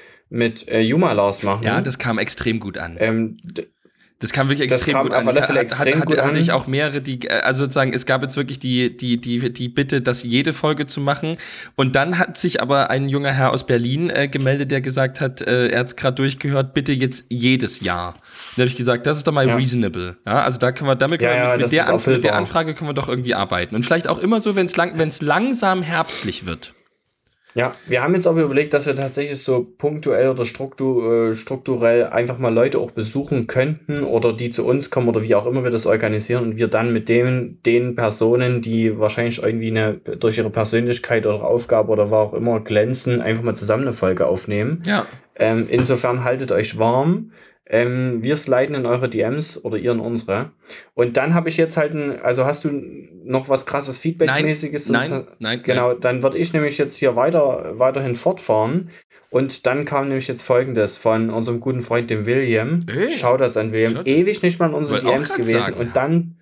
Speaker 4: Juma Lars machen.
Speaker 2: Ja, das kam extrem gut an. Das kam wirklich extrem gut an.
Speaker 4: Auf alle Fälle extrem gut an.
Speaker 2: Hatte ich auch mehrere, also sozusagen, es gab jetzt wirklich die Bitte, das jede Folge zu machen. Und dann hat sich aber ein junger Herr aus Berlin gemeldet, der gesagt hat, er hat es gerade durchgehört, bitte jetzt jedes Jahr. Und da habe ich gesagt, das ist doch mal reasonable. Ja, also da können wir, mit der Anfrage können wir doch irgendwie arbeiten. Und vielleicht auch immer so, wenn es langsam herbstlich wird.
Speaker 4: Ja, wir haben jetzt aber überlegt, dass wir tatsächlich so punktuell oder strukturell einfach mal Leute auch besuchen könnten oder die zu uns kommen oder wie auch immer wir das organisieren und wir dann mit den Personen, die wahrscheinlich irgendwie durch ihre Persönlichkeit oder Aufgabe oder war auch immer glänzen, einfach mal zusammen eine Folge aufnehmen.
Speaker 2: Ja.
Speaker 4: Insofern haltet euch warm. Wir sliden in eure DMs oder ihr in unsere. Und dann habe ich jetzt halt hast du noch was krasses Feedback-mäßiges?
Speaker 2: Nein.
Speaker 4: Genau, dann würde ich nämlich jetzt hier weiterhin fortfahren. Und dann kam nämlich jetzt Folgendes von unserem guten Freund, dem William. Shoutouts an William. Ewig nicht mal in unseren DMs gewesen. Sagen.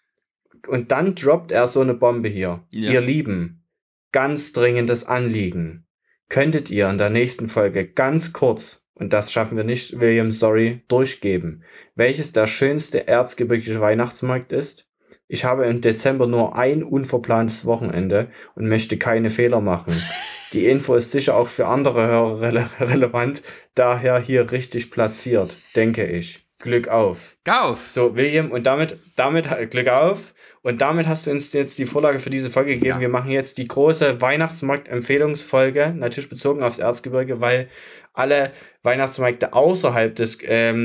Speaker 4: Und dann droppt er so eine Bombe hier. Ja. Ihr Lieben, ganz dringendes Anliegen. Könntet ihr in der nächsten Folge ganz kurz, und das schaffen wir nicht, William, sorry, durchgeben, welches der schönste erzgebirgische Weihnachtsmarkt ist? Ich habe im Dezember nur ein unverplantes Wochenende und möchte keine Fehler machen. Die Info ist sicher auch für andere Hörer relevant, daher hier richtig platziert, denke ich. Glück auf.
Speaker 2: Gauf!
Speaker 4: So, William, und damit Glück auf. Und damit hast du uns jetzt die Vorlage für diese Folge gegeben. Ja. Wir machen jetzt die große Weihnachtsmarkt-Empfehlungsfolge, natürlich bezogen aufs Erzgebirge, weil alle Weihnachtsmärkte außerhalb des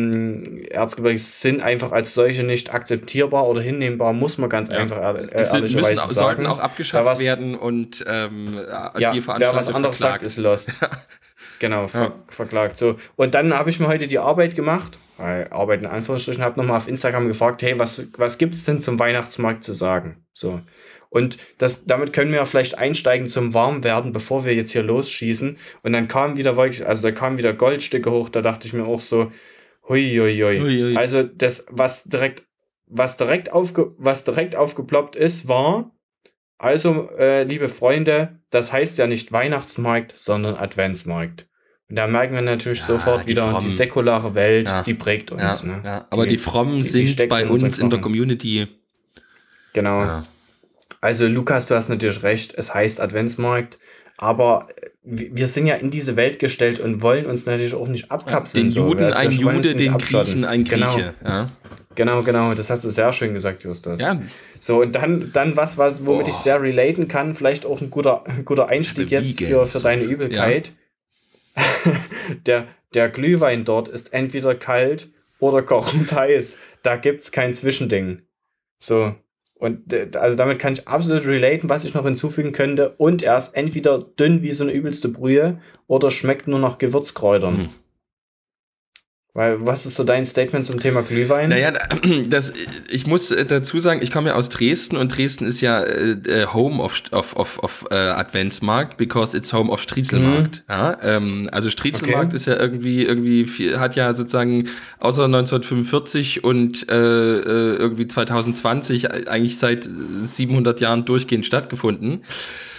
Speaker 4: Erzgebirges sind einfach als solche nicht akzeptierbar oder hinnehmbar, muss man ganz einfach ehrlicherweise sagen.
Speaker 2: Sollten auch abgeschafft werden und die Veranstalter
Speaker 4: wer was anderes sagt, ist lost. Genau, verklagt. So. Und dann habe ich mir heute die Arbeit gemacht, Arbeit in Anführungsstrichen, habe nochmal auf Instagram gefragt, hey, was gibt's denn zum Weihnachtsmarkt zu sagen? So. Und damit können wir vielleicht einsteigen zum Warmwerden, bevor wir jetzt hier losschießen. Und dann kamen wieder Goldstücke hoch, da dachte ich mir auch so, hui. Also das, was direkt aufgeploppt ist, war, also, liebe Freunde, das heißt ja nicht Weihnachtsmarkt, sondern Adventsmarkt. Und da merken wir natürlich sofort wieder, die säkulare Welt, die prägt uns.
Speaker 2: Ja, ne? Ja. Aber die Frommen sind bei uns in der Community.
Speaker 4: Genau. Ja. Also Lukas, du hast natürlich recht, es heißt Adventsmarkt, aber wir sind ja in diese Welt gestellt und wollen uns natürlich auch nicht abkapseln.
Speaker 2: Den Juden ein Jude, den Griechen ein Grieche.
Speaker 4: Genau, das hast du sehr schön gesagt, Justus.
Speaker 2: Ja.
Speaker 4: So, und dann womit ich sehr relaten kann, vielleicht auch ein guter Einstieg jetzt für deine Übelkeit. Ja. Der Glühwein dort ist entweder kalt oder kochend heiß. Da gibt's kein Zwischending. So. Und also damit kann ich absolut relaten, was ich noch hinzufügen könnte. Und er ist entweder dünn wie so eine übelste Brühe oder schmeckt nur nach Gewürzkräutern. Weil, was ist so dein Statement zum Thema Glühwein?
Speaker 2: Naja, ich muss dazu sagen, ich komme ja aus Dresden und Dresden ist ja Home of Adventsmarkt, because it's home of Striezelmarkt. Ja, also Striezelmarkt ist ja irgendwie hat ja sozusagen außer 1945 und irgendwie 2020 eigentlich seit 700 Jahren durchgehend stattgefunden.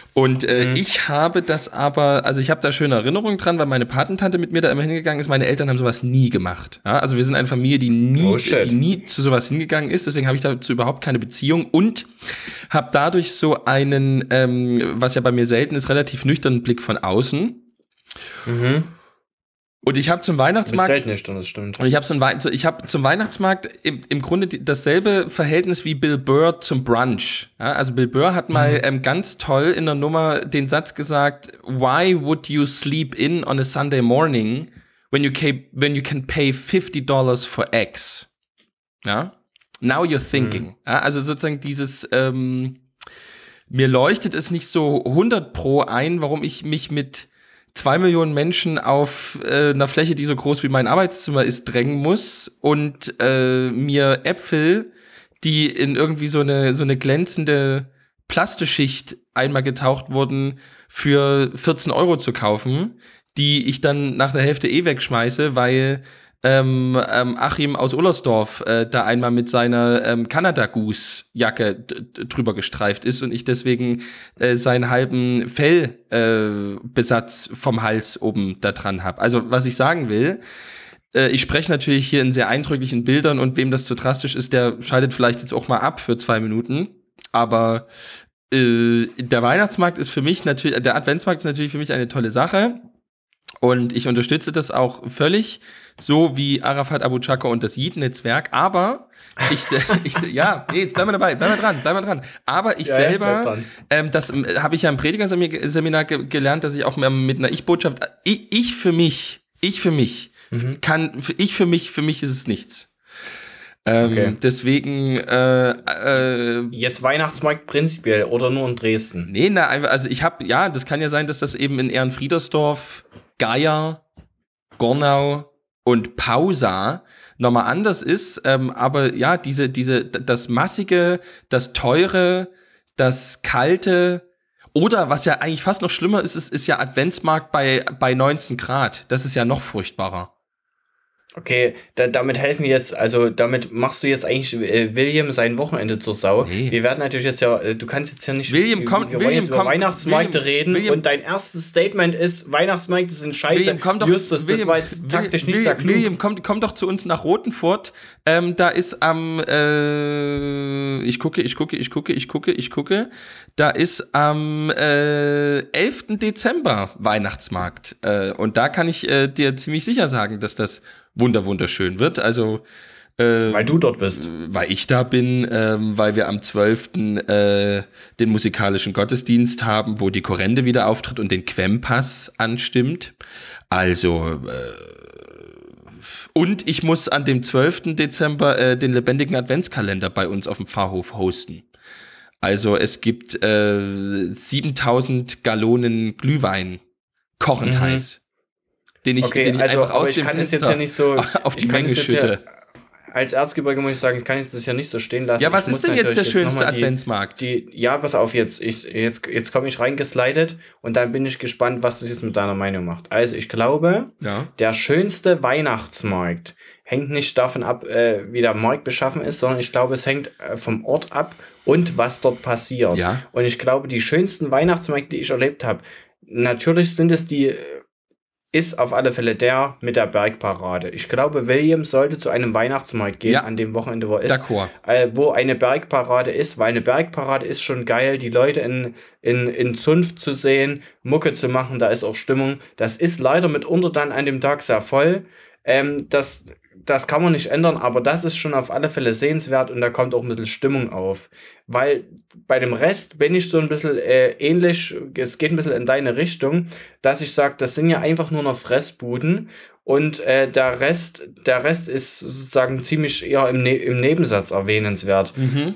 Speaker 2: Und ich habe das aber, also ich habe da schöne Erinnerungen dran, weil meine Patentante mit mir da immer hingegangen ist. Meine Eltern haben sowas nie gemacht. Ja? Also wir sind eine Familie, die nie zu sowas hingegangen ist. Deswegen habe ich dazu überhaupt keine Beziehung und habe dadurch so einen, was ja bei mir selten ist, relativ nüchternen Blick von außen.
Speaker 4: Mhm.
Speaker 2: Und ich habe zum Weihnachtsmarkt.
Speaker 4: Du bist nüchtern, das stimmt.
Speaker 2: Und ich habe zum Weihnachtsmarkt im Grunde dasselbe Verhältnis wie Bill Burr zum Brunch. Ja, also Bill Burr hat mal ganz toll in der Nummer den Satz gesagt: Why would you sleep in on a Sunday morning when you can pay $50 for eggs? Ja? Now you're thinking. Ja, also sozusagen dieses mir leuchtet es nicht so 100% ein, warum ich mich mit 2 Millionen Menschen auf einer Fläche, die so groß wie mein Arbeitszimmer ist, drängen muss und mir Äpfel, die in irgendwie so eine glänzende Plastischicht einmal getaucht wurden, für 14 € zu kaufen, die ich dann nach der Hälfte wegschmeiße, weil Achim aus Ullersdorf da einmal mit seiner Canada-Goose-Jacke drüber gestreift ist und ich deswegen seinen halben Fellbesatz vom Hals oben da dran habe. Also was ich sagen will, ich spreche natürlich hier in sehr eindrücklichen Bildern und wem das zu drastisch ist, der schaltet vielleicht jetzt auch mal ab für 2 Minuten. Aber der Weihnachtsmarkt ist für mich natürlich, der Adventsmarkt ist natürlich für mich eine tolle Sache. Und ich unterstütze das auch völlig, so wie Arafat Abu Chaka und das Yeet-Netzwerk. Aber jetzt bleib mal dabei, bleib mal dran. Aber ich selber, das habe ich ja im Predigerseminar gelernt, dass ich auch mit einer Ich-Botschaft, für mich ist es nichts. Okay. Deswegen
Speaker 4: jetzt Weihnachtsmarkt prinzipiell oder nur in Dresden?
Speaker 2: Nee, also das kann ja sein, dass das eben in Ehrenfriedersdorf, Geier, Gornau und Pausa nochmal anders ist, aber ja, das Massige, das Teure, das Kalte oder was ja eigentlich fast noch schlimmer ist ja Adventsmarkt bei 19 Grad. Das ist ja noch furchtbarer.
Speaker 4: Okay, damit helfen wir jetzt, also damit machst du jetzt eigentlich William sein Wochenende zur Sau. Nee. Wir werden natürlich jetzt ja, du kannst jetzt ja nicht
Speaker 2: über
Speaker 4: Weihnachtsmärkte reden und dein erstes Statement ist, Weihnachtsmärkte sind scheiße. Justus, das war jetzt taktisch nicht so klug.
Speaker 2: William, komm doch zu uns nach Rotenfurt. Da ist am, ich gucke, da ist am 11. Dezember Weihnachtsmarkt. Und da kann ich dir ziemlich sicher sagen, dass das wunderschön wird. Also
Speaker 4: weil du dort bist.
Speaker 2: Weil ich da bin, weil wir am 12. Den musikalischen Gottesdienst haben, wo die Korrende wieder auftritt und den Quempass anstimmt. Also und ich muss an dem 12. Dezember den lebendigen Adventskalender bei uns auf dem Pfarrhof hosten. Also es gibt 7000 Gallonen Glühwein, kochend heiß. Den ich einfach aus dem Fenster auf die Menge schütte.
Speaker 4: Als Erzgebirge muss ich sagen, ich kann jetzt das ja nicht so stehen lassen.
Speaker 2: Ja, was ist denn jetzt der schönste Adventsmarkt?
Speaker 4: Pass auf, jetzt komme ich reingeslidet und dann bin ich gespannt, was das jetzt mit deiner Meinung macht. Also ich glaube, der schönste Weihnachtsmarkt hängt nicht davon ab, wie der Markt beschaffen ist, sondern ich glaube, es hängt vom Ort ab und was dort passiert.
Speaker 2: Ja.
Speaker 4: Und ich glaube, die schönsten Weihnachtsmärkte, die ich erlebt habe, natürlich sind es ist auf alle Fälle der mit der Bergparade. Ich glaube, William sollte zu einem Weihnachtsmarkt gehen, an dem Wochenende, wo er ist.
Speaker 2: D'accord.
Speaker 4: Wo eine Bergparade ist, weil eine Bergparade ist schon geil, die Leute in Zunft zu sehen, Mucke zu machen, da ist auch Stimmung. Das ist leider mitunter dann an dem Tag sehr voll. Das kann man nicht ändern, aber das ist schon auf alle Fälle sehenswert und da kommt auch ein bisschen Stimmung auf. Weil bei dem Rest bin ich so ein bisschen ähnlich, es geht ein bisschen in deine Richtung, dass ich sage, das sind ja einfach nur noch Fressbuden und der Rest ist sozusagen ziemlich eher im Nebensatz erwähnenswert.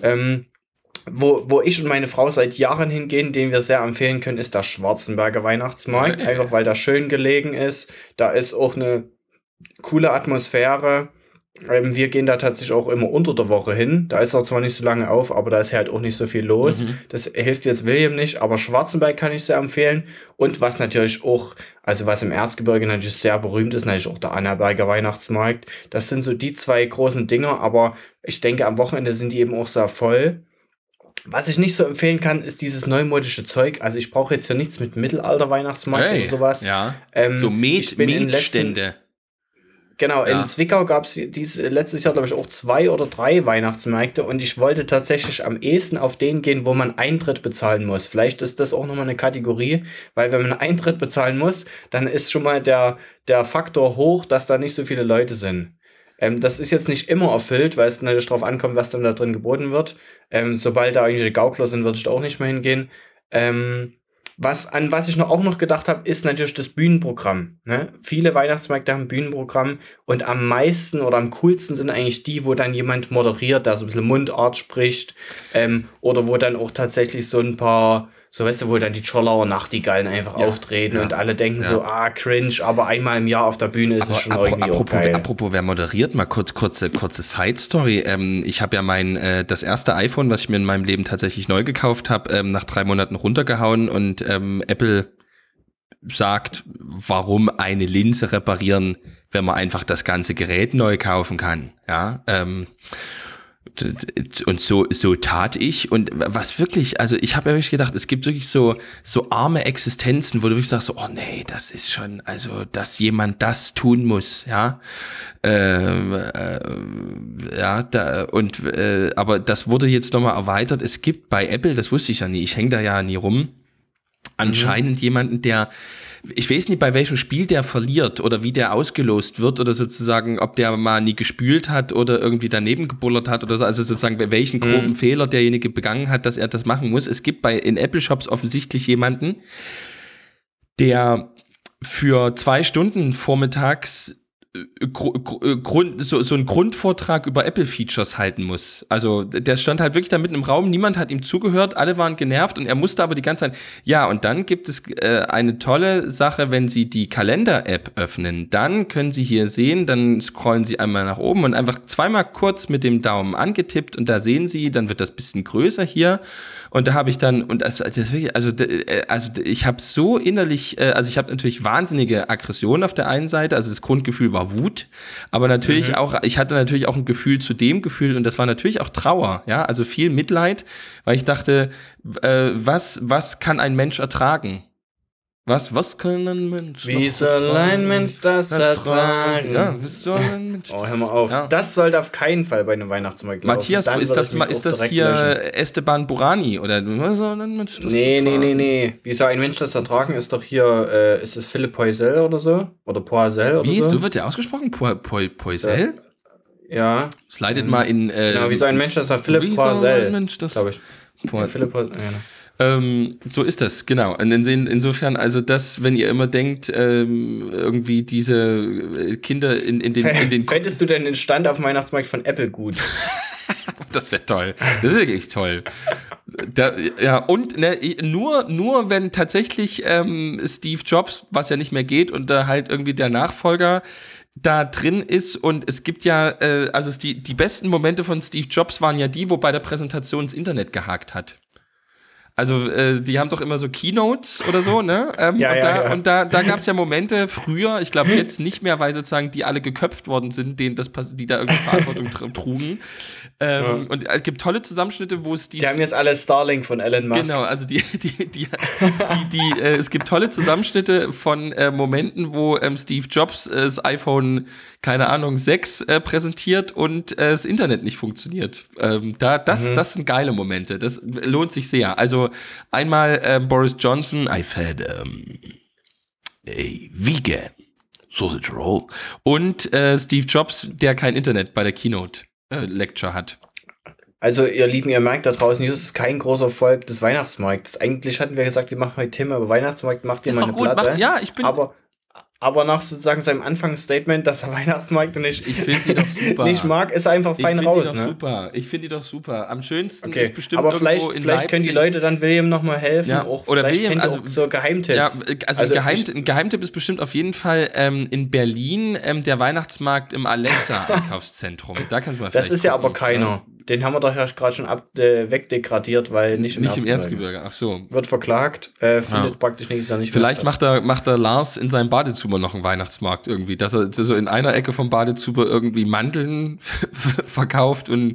Speaker 4: Wo ich und meine Frau seit Jahren hingehen, den wir sehr empfehlen können, ist der Schwarzenberger Weihnachtsmarkt, einfach weil der schön gelegen ist. Da ist auch eine coole Atmosphäre. Wir gehen da tatsächlich auch immer unter der Woche hin. Da ist er zwar nicht so lange auf, aber da ist halt auch nicht so viel los. Das hilft jetzt William nicht, aber Schwarzenberg kann ich sehr empfehlen. Und was natürlich auch, also was im Erzgebirge natürlich sehr berühmt ist, natürlich auch der Annaberger Weihnachtsmarkt. Das sind so die 2 großen Dinger, aber ich denke, am Wochenende sind die eben auch sehr voll. Was ich nicht so empfehlen kann, ist dieses neumodische Zeug. Also ich brauche jetzt ja nichts mit Mittelalter-Weihnachtsmarkt oder sowas.
Speaker 2: Ja,
Speaker 4: so
Speaker 2: Mietstände.
Speaker 4: Genau, in Zwickau gab es letztes Jahr, glaube ich, auch 2 oder 3 Weihnachtsmärkte und ich wollte tatsächlich am ehesten auf den gehen, wo man Eintritt bezahlen muss. Vielleicht ist das auch nochmal eine Kategorie, weil wenn man Eintritt bezahlen muss, dann ist schon mal der Faktor hoch, dass da nicht so viele Leute sind. Das ist jetzt nicht immer erfüllt, weil es natürlich darauf ankommt, was dann da drin geboten wird. Sobald da irgendwelche Gaukler sind, würde ich da auch nicht mehr hingehen. Was ich auch noch gedacht habe, ist natürlich das Bühnenprogramm. Ne? Viele Weihnachtsmärkte haben Bühnenprogramm und am meisten oder am coolsten sind eigentlich die, wo dann jemand moderiert, der so ein bisschen Mundart spricht, oder wo dann auch tatsächlich so ein paar, so weißt du, wo dann die Czollauer Nachtigallen einfach auftreten und alle denken so, cringe, aber einmal im Jahr auf der Bühne ist es schon irgendwie auch geil.
Speaker 2: Apropos, wer moderiert, mal kurze Side-Story. Ich habe ja das erste iPhone, was ich mir in meinem Leben tatsächlich neu gekauft habe, nach 3 Monaten runtergehauen und Apple sagt, warum eine Linse reparieren, wenn man einfach das ganze Gerät neu kaufen kann. Ja, und so tat ich und was wirklich, also ich habe ja wirklich gedacht, es gibt wirklich so arme Existenzen, wo du wirklich sagst, so, oh nee, das ist schon, also dass jemand das tun muss, ja, aber das wurde jetzt nochmal erweitert. Es gibt bei Apple, das wusste ich ja nie, ich hänge da ja nie rum, anscheinend jemanden, der, ich weiß nicht, bei welchem Spiel der verliert oder wie der ausgelost wird oder sozusagen, ob der mal nie gespült hat oder irgendwie daneben gebullert hat oder so, also sozusagen, welchen groben Fehler derjenige begangen hat, dass er das machen muss. Es gibt in Apple-Shops offensichtlich jemanden, der für 2 Stunden vormittags so einen Grundvortrag über Apple-Features halten muss. Also der stand halt wirklich da mitten im Raum, niemand hat ihm zugehört, alle waren genervt und er musste aber die ganze Zeit, ja, und dann gibt es eine tolle Sache, wenn Sie die Kalender-App öffnen, dann können Sie hier sehen, dann scrollen Sie einmal nach oben und einfach 2-mal kurz mit dem Daumen angetippt und da sehen Sie, dann wird das bisschen größer hier und da habe ich dann, und also ich habe so innerlich, also ich habe natürlich wahnsinnige Aggression auf der einen Seite, also das Grundgefühl war Wut, aber natürlich auch, ich hatte natürlich auch ein Gefühl zu dem Gefühl und das war natürlich auch Trauer, ja, also viel Mitleid, weil ich dachte, was kann ein Mensch ertragen? Was kann ein Mensch
Speaker 4: Wie soll ein Mensch das ertragen?
Speaker 2: Ja, wie soll ein Mensch
Speaker 4: hör mal auf. Ja. Das sollte auf keinen Fall bei einem Weihnachtsmarkt laufen.
Speaker 2: Matthias, ist das hier löschen. Esteban Burani? Oder wie soll ein Mensch das
Speaker 4: ertragen? Nee. Wie soll ein Mensch das ertragen? Ist doch hier, ist das Philipp Poisel oder so? Oder Poisel oder so?
Speaker 2: Wie? So wird der ausgesprochen? Poisel?
Speaker 4: Ja.
Speaker 2: Slidet mal in...
Speaker 4: genau, wie soll ein Mensch das ertragen? Philipp Poisel, glaube ich.
Speaker 2: Philipp Poisel, ja. So ist das, genau. Und insofern, also das, wenn ihr immer denkt, irgendwie diese Kinder in den...
Speaker 4: Fändest du denn den Stand auf dem Weihnachtsmarkt von Apple gut?
Speaker 2: Das wäre toll. Das ist wirklich toll. Und nur wenn tatsächlich Steve Jobs, was ja nicht mehr geht, und da halt irgendwie der Nachfolger da drin ist und es gibt ja, also die besten Momente von Steve Jobs waren ja die, wo bei der Präsentation das Internet gehakt hat. Also die haben doch immer so Keynotes oder so, ne? Und da gab es ja Momente früher, ich glaube jetzt nicht mehr, weil sozusagen die alle geköpft worden sind, die da irgendwie Verantwortung trugen. Und es gibt tolle Zusammenschnitte, wo es die
Speaker 4: haben jetzt alle Starlink von Elon Musk.
Speaker 2: Genau, also es gibt tolle Zusammenschnitte von Momenten, wo Steve Jobs das iPhone, keine Ahnung, 6 präsentiert und das Internet nicht funktioniert. Das sind geile Momente, das lohnt sich sehr. Also einmal Boris Johnson, I've had a vegan sausage roll und Steve Jobs, der kein Internet bei der Keynote Lecture hat.
Speaker 4: Also ihr Lieben, ihr merkt da draußen, das ist kein großer Erfolg des Weihnachtsmarkts. Eigentlich hatten wir gesagt, wir machen heute Thema über Weihnachtsmarkt, macht ihr mal eine Platte. Aber nach sozusagen seinem Anfangsstatement, dass er Weihnachtsmarkt nicht,
Speaker 2: ich finde die doch super.
Speaker 4: Nicht mag, ist er einfach fein raus.
Speaker 2: Ich finde die doch super. Am schönsten
Speaker 4: ist bestimmt aber irgendwo in Leipzig. Vielleicht können die Leute dann William nochmal helfen.
Speaker 2: Ja,
Speaker 4: auch,
Speaker 2: oder William, also
Speaker 4: auch so Geheimtipps. Ja,
Speaker 2: also ein Geheimtipp ist bestimmt auf jeden Fall in Berlin der Weihnachtsmarkt im Alexa-Einkaufszentrum. Da kannst du mal
Speaker 4: das ist ja aber keiner. Den haben wir doch ja gerade schon wegdegradiert, weil nicht im
Speaker 2: Erzgebirge. Ach so.
Speaker 4: Wird verklagt, findet praktisch nächstes Jahr nicht
Speaker 2: Vielleicht macht der Lars in seinem Badezuber noch einen Weihnachtsmarkt irgendwie, dass er so in einer Ecke vom Badezuber irgendwie Mandeln verkauft und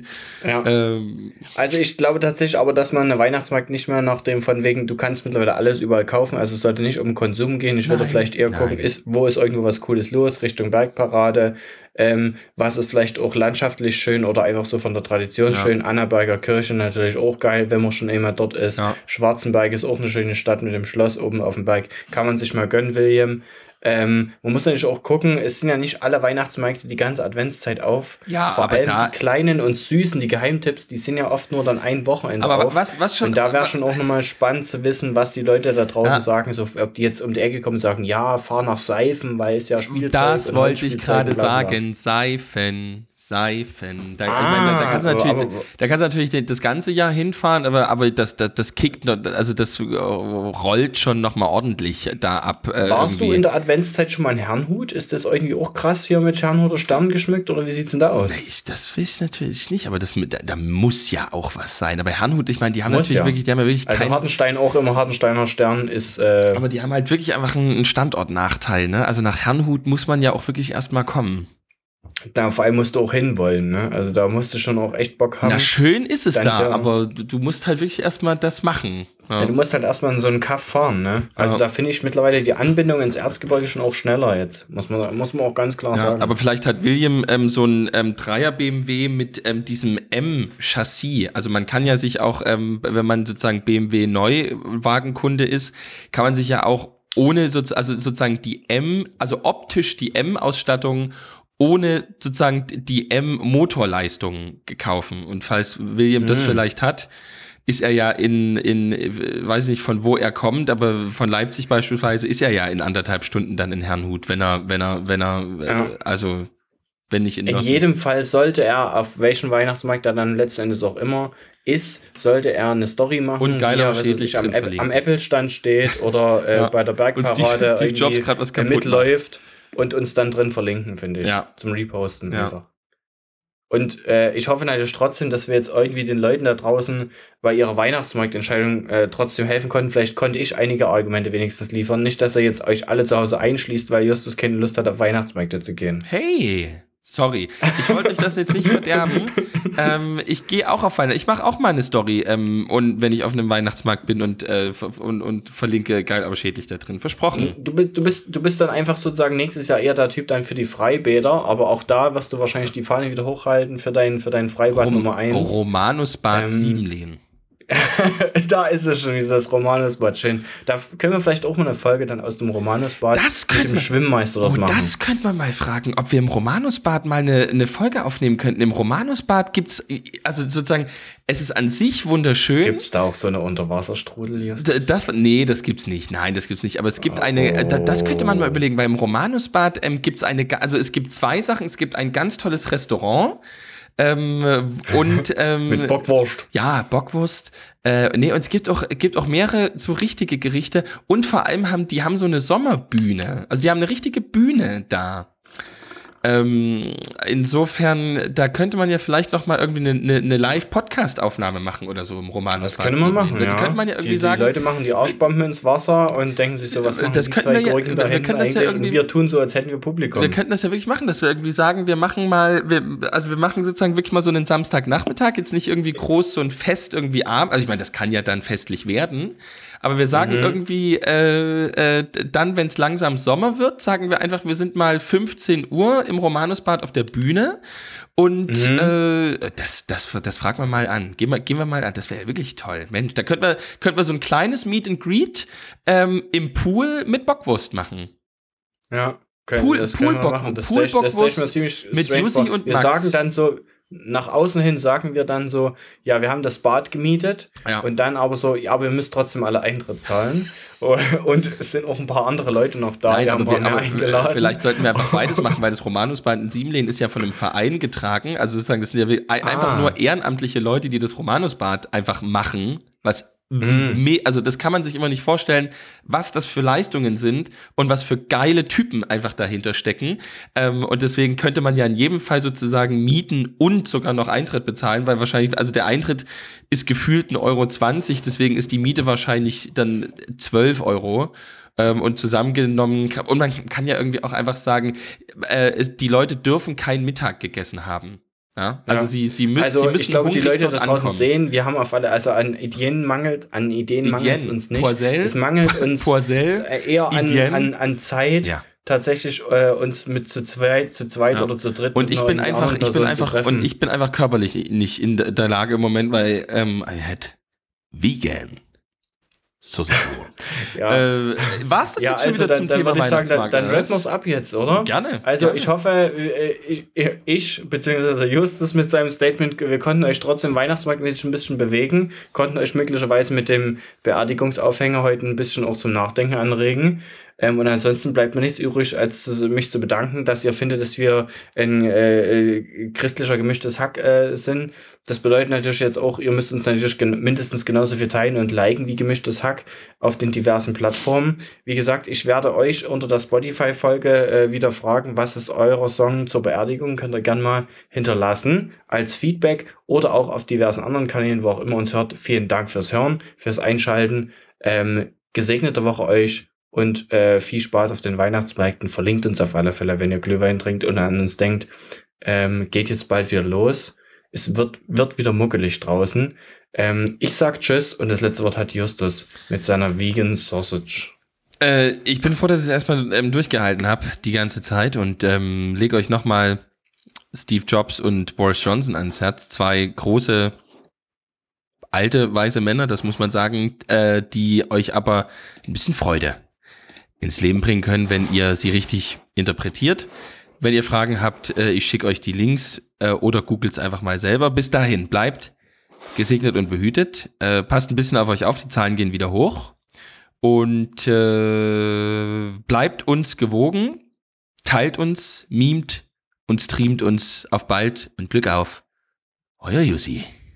Speaker 4: Also ich glaube tatsächlich aber, dass man einen Weihnachtsmarkt nicht mehr nach dem von wegen, du kannst mittlerweile alles überall kaufen, also es sollte nicht um Konsum gehen. Ich würde vielleicht eher gucken, wo ist irgendwo was Cooles los, Richtung Bergparade, was ist vielleicht auch landschaftlich schön oder einfach so von der Tradition schön. Annaberger Kirche natürlich auch geil, wenn man schon einmal dort ist. Ja. Schwarzenberg ist auch eine schöne Stadt mit dem Schloss oben auf dem Berg. Kann man sich mal gönnen, William. Man muss natürlich auch gucken, es sind ja nicht alle Weihnachtsmärkte die ganze Adventszeit auf.
Speaker 2: Ja,
Speaker 4: vor
Speaker 2: aber
Speaker 4: allem die kleinen und süßen, die Geheimtipps, die sind ja oft nur dann ein Wochenende
Speaker 2: aber
Speaker 4: auf.
Speaker 2: Was schon,
Speaker 4: und da wäre schon auch nochmal spannend zu wissen, was die Leute da draußen sagen, so, ob die jetzt um die Ecke kommen und sagen, ja, fahr nach Seifen, weil es ja Spielzeug
Speaker 2: Das wollte ich gerade sagen, Seifen. Da kannst du natürlich das ganze Jahr hinfahren, aber das kickt, also das rollt schon nochmal ordentlich da ab.
Speaker 4: Warst du in der Adventszeit schon mal in Herrnhut? Ist das irgendwie auch krass hier mit Herrnhuter Sternen geschmückt oder wie sieht's denn da aus?
Speaker 2: Das weiß ich natürlich nicht, aber da muss ja auch was sein. Aber Herrnhut, ich meine, die haben wirklich
Speaker 4: also Hartenstein auch immer, Hartensteiner Stern ist...
Speaker 2: aber die haben halt wirklich einfach einen Standortnachteil, ne? Also nach Herrnhut muss man ja auch wirklich erstmal kommen.
Speaker 4: Da vor allem musst du auch hinwollen, ne? Also da musst du schon auch echt Bock haben.
Speaker 2: Na, schön ist es da, aber du musst halt wirklich erstmal das machen.
Speaker 4: Ja, du musst halt erstmal in so einen Kaff fahren, ne? Also da finde ich mittlerweile die Anbindung ins Erzgebirge schon auch schneller jetzt. Muss man auch ganz klar sagen.
Speaker 2: Aber vielleicht hat William so ein Dreier BMW mit diesem M-Chassis. Also man kann ja sich auch, wenn man sozusagen BMW Neuwagenkunde ist, kann man sich ja auch ohne sozusagen die also optisch die M-Ausstattung ohne sozusagen die M-Motorleistung kaufen. Und falls William das vielleicht hat, ist er ja in weiß nicht von wo er kommt, aber von Leipzig beispielsweise ist er ja in 1,5 Stunden dann in Herrnhut, wenn er also wenn nicht in
Speaker 4: jedem Fall sollte er, auf welchen Weihnachtsmarkt er dann letzten Endes auch immer ist, sollte er eine Story machen,
Speaker 2: und geiler
Speaker 4: die am Apple-Stand steht oder bei der Bergparade
Speaker 2: Steve Jobs gerade was kaputt
Speaker 4: mitläuft. Und uns dann drin verlinken, finde ich. Ja. Zum Reposten einfach. Und ich hoffe natürlich trotzdem, dass wir jetzt irgendwie den Leuten da draußen bei ihrer Weihnachtsmarktentscheidung trotzdem helfen konnten. Vielleicht konnte ich einige Argumente wenigstens liefern. Nicht, dass er jetzt euch alle zu Hause einschließt, weil Justus keine Lust hat, auf Weihnachtsmärkte zu gehen.
Speaker 2: Hey! Sorry, ich wollte euch das jetzt nicht verderben. Ich gehe auch auf Weihnachten. Ich mache auch mal eine Story, und wenn ich auf einem Weihnachtsmarkt bin und verlinke geil, aber schädlich da drin. Versprochen.
Speaker 4: Du bist dann einfach sozusagen nächstes Jahr eher der Typ dann für die Freibäder, aber auch da wirst du wahrscheinlich die Fahne wieder hochhalten für dein Freibad Nummer 1.
Speaker 2: Romanusbad Siebenlehn.
Speaker 4: Da ist es schon wieder, das Romanusbad. Schön. Da können wir vielleicht auch mal eine Folge dann aus dem Romanusbad mit dem Schwimmmeister dort machen.
Speaker 2: Das könnte man mal fragen, ob wir im Romanusbad mal eine Folge aufnehmen könnten. Im Romanusbad gibt's, also sozusagen, es ist an sich wunderschön.
Speaker 4: Gibt's da auch so eine Unterwasserstrudel hier?
Speaker 2: Das gibt's nicht. Nein, das gibt's nicht. Aber es gibt das könnte man mal überlegen. Beim Romanusbad gibt's also es gibt 2 Sachen. Es gibt ein ganz tolles Restaurant.
Speaker 4: Mit Bockwurst.
Speaker 2: Ja, Bockwurst. Und es gibt auch mehrere so richtige Gerichte. Und vor allem haben so eine Sommerbühne. Also die haben eine richtige Bühne da. Insofern, da könnte man ja vielleicht noch mal irgendwie eine Live-Podcast-Aufnahme machen oder so im Romanus.
Speaker 4: Das könnte man machen,
Speaker 2: ja. Könnte man ja irgendwie sagen.
Speaker 4: Die Leute machen die Arschbomben ins Wasser und denken sich so, was machen
Speaker 2: das
Speaker 4: die 2 Gurken da hinten eigentlich? Ja und wir tun so, als hätten wir Publikum.
Speaker 2: Wir könnten das ja wirklich machen, dass wir irgendwie sagen, wir machen sozusagen wirklich mal so einen Samstagnachmittag, jetzt nicht irgendwie groß so ein Fest irgendwie abend, also ich meine, das kann ja dann festlich werden, aber wir sagen irgendwie, dann, wenn es langsam Sommer wird, sagen wir einfach, wir sind mal 15 Uhr im Romanusbad auf der Bühne und das fragen wir mal an. Gehen wir mal an, das wäre wirklich toll. Mensch, da könnten wir so ein kleines Meet and Greet im Pool mit Bockwurst machen.
Speaker 4: Ja,
Speaker 2: Poolbockwurst mit Jussi und Max.
Speaker 4: Wir sagen dann so, nach außen hin sagen wir dann so, ja, wir haben das Bad gemietet und dann aber so, ja, aber ihr müsst trotzdem alle Eintritt zahlen und es sind auch ein paar andere Leute noch da.
Speaker 2: Nein, aber eingeladen. Vielleicht sollten wir einfach beides machen, weil das Romanusbad in Siebenlehn ist ja von einem Verein getragen, also sozusagen, das sind ja einfach nur ehrenamtliche Leute, die das Romanusbad einfach machen, was Also das kann man sich immer nicht vorstellen, was das für Leistungen sind und was für geile Typen einfach dahinter stecken. Und deswegen könnte man ja in jedem Fall sozusagen mieten und sogar noch Eintritt bezahlen, weil wahrscheinlich, also der Eintritt ist gefühlt 1,20 €, deswegen ist die Miete wahrscheinlich dann 12 €. Und zusammengenommen, und man kann ja irgendwie auch einfach sagen, die Leute dürfen keinen Mittag gegessen haben. Ja, also sie müssen
Speaker 4: ich glaube, die Leute da draußen
Speaker 2: ankommen.
Speaker 4: sehen, wir haben auf alle, also an Ideen mangelt es uns nicht. Es mangelt uns eher an Zeit, tatsächlich uns mit zu zweit oder zu dritt.
Speaker 2: Und ich bin einfach körperlich nicht in der Lage im Moment, weil I had vegan. So. War's das jetzt schon wieder zum Thema Weihnachtsmarkt?
Speaker 4: Dann rappen wir es ab jetzt, oder?
Speaker 2: Gerne.
Speaker 4: Also ich hoffe, ich beziehungsweise Justus mit seinem Statement, wir konnten euch trotzdem weihnachtsmarktmäßig ein bisschen bewegen, konnten euch möglicherweise mit dem Beerdigungsaufhänger heute ein bisschen auch zum Nachdenken anregen. Und ansonsten bleibt mir nichts übrig, als mich zu bedanken, dass ihr findet, dass wir ein christlicher gemischtes Hack sind. Das bedeutet natürlich jetzt auch, ihr müsst uns natürlich mindestens genauso viel teilen und liken wie gemischtes Hack auf den diversen Plattformen. Wie gesagt, ich werde euch unter der Spotify-Folge wieder fragen, was ist euer Song zur Beerdigung? Könnt ihr gerne mal hinterlassen als Feedback oder auch auf diversen anderen Kanälen, wo auch immer uns hört. Vielen Dank fürs Hören, fürs Einschalten. Gesegnete Woche euch. Und viel Spaß auf den Weihnachtsmärkten. Verlinkt uns auf alle Fälle, wenn ihr Glühwein trinkt und an uns denkt. Geht jetzt bald wieder los. Es wird wieder muckelig draußen. Ich sag Tschüss und das letzte Wort hat Justus mit seiner Vegan Sausage.
Speaker 2: Ich bin froh, dass ich es erstmal durchgehalten habe die ganze Zeit und lege euch nochmal Steve Jobs und Boris Johnson ans Herz. 2 große alte, weise Männer, das muss man sagen, die euch aber ein bisschen Freude ins Leben bringen können, wenn ihr sie richtig interpretiert. Wenn ihr Fragen habt, ich schicke euch die Links oder googelt es einfach mal selber. Bis dahin, bleibt gesegnet und behütet. Passt ein bisschen auf euch auf, die Zahlen gehen wieder hoch. Und bleibt uns gewogen, teilt uns, memt und streamt uns auf bald und Glück auf. Euer Jussi.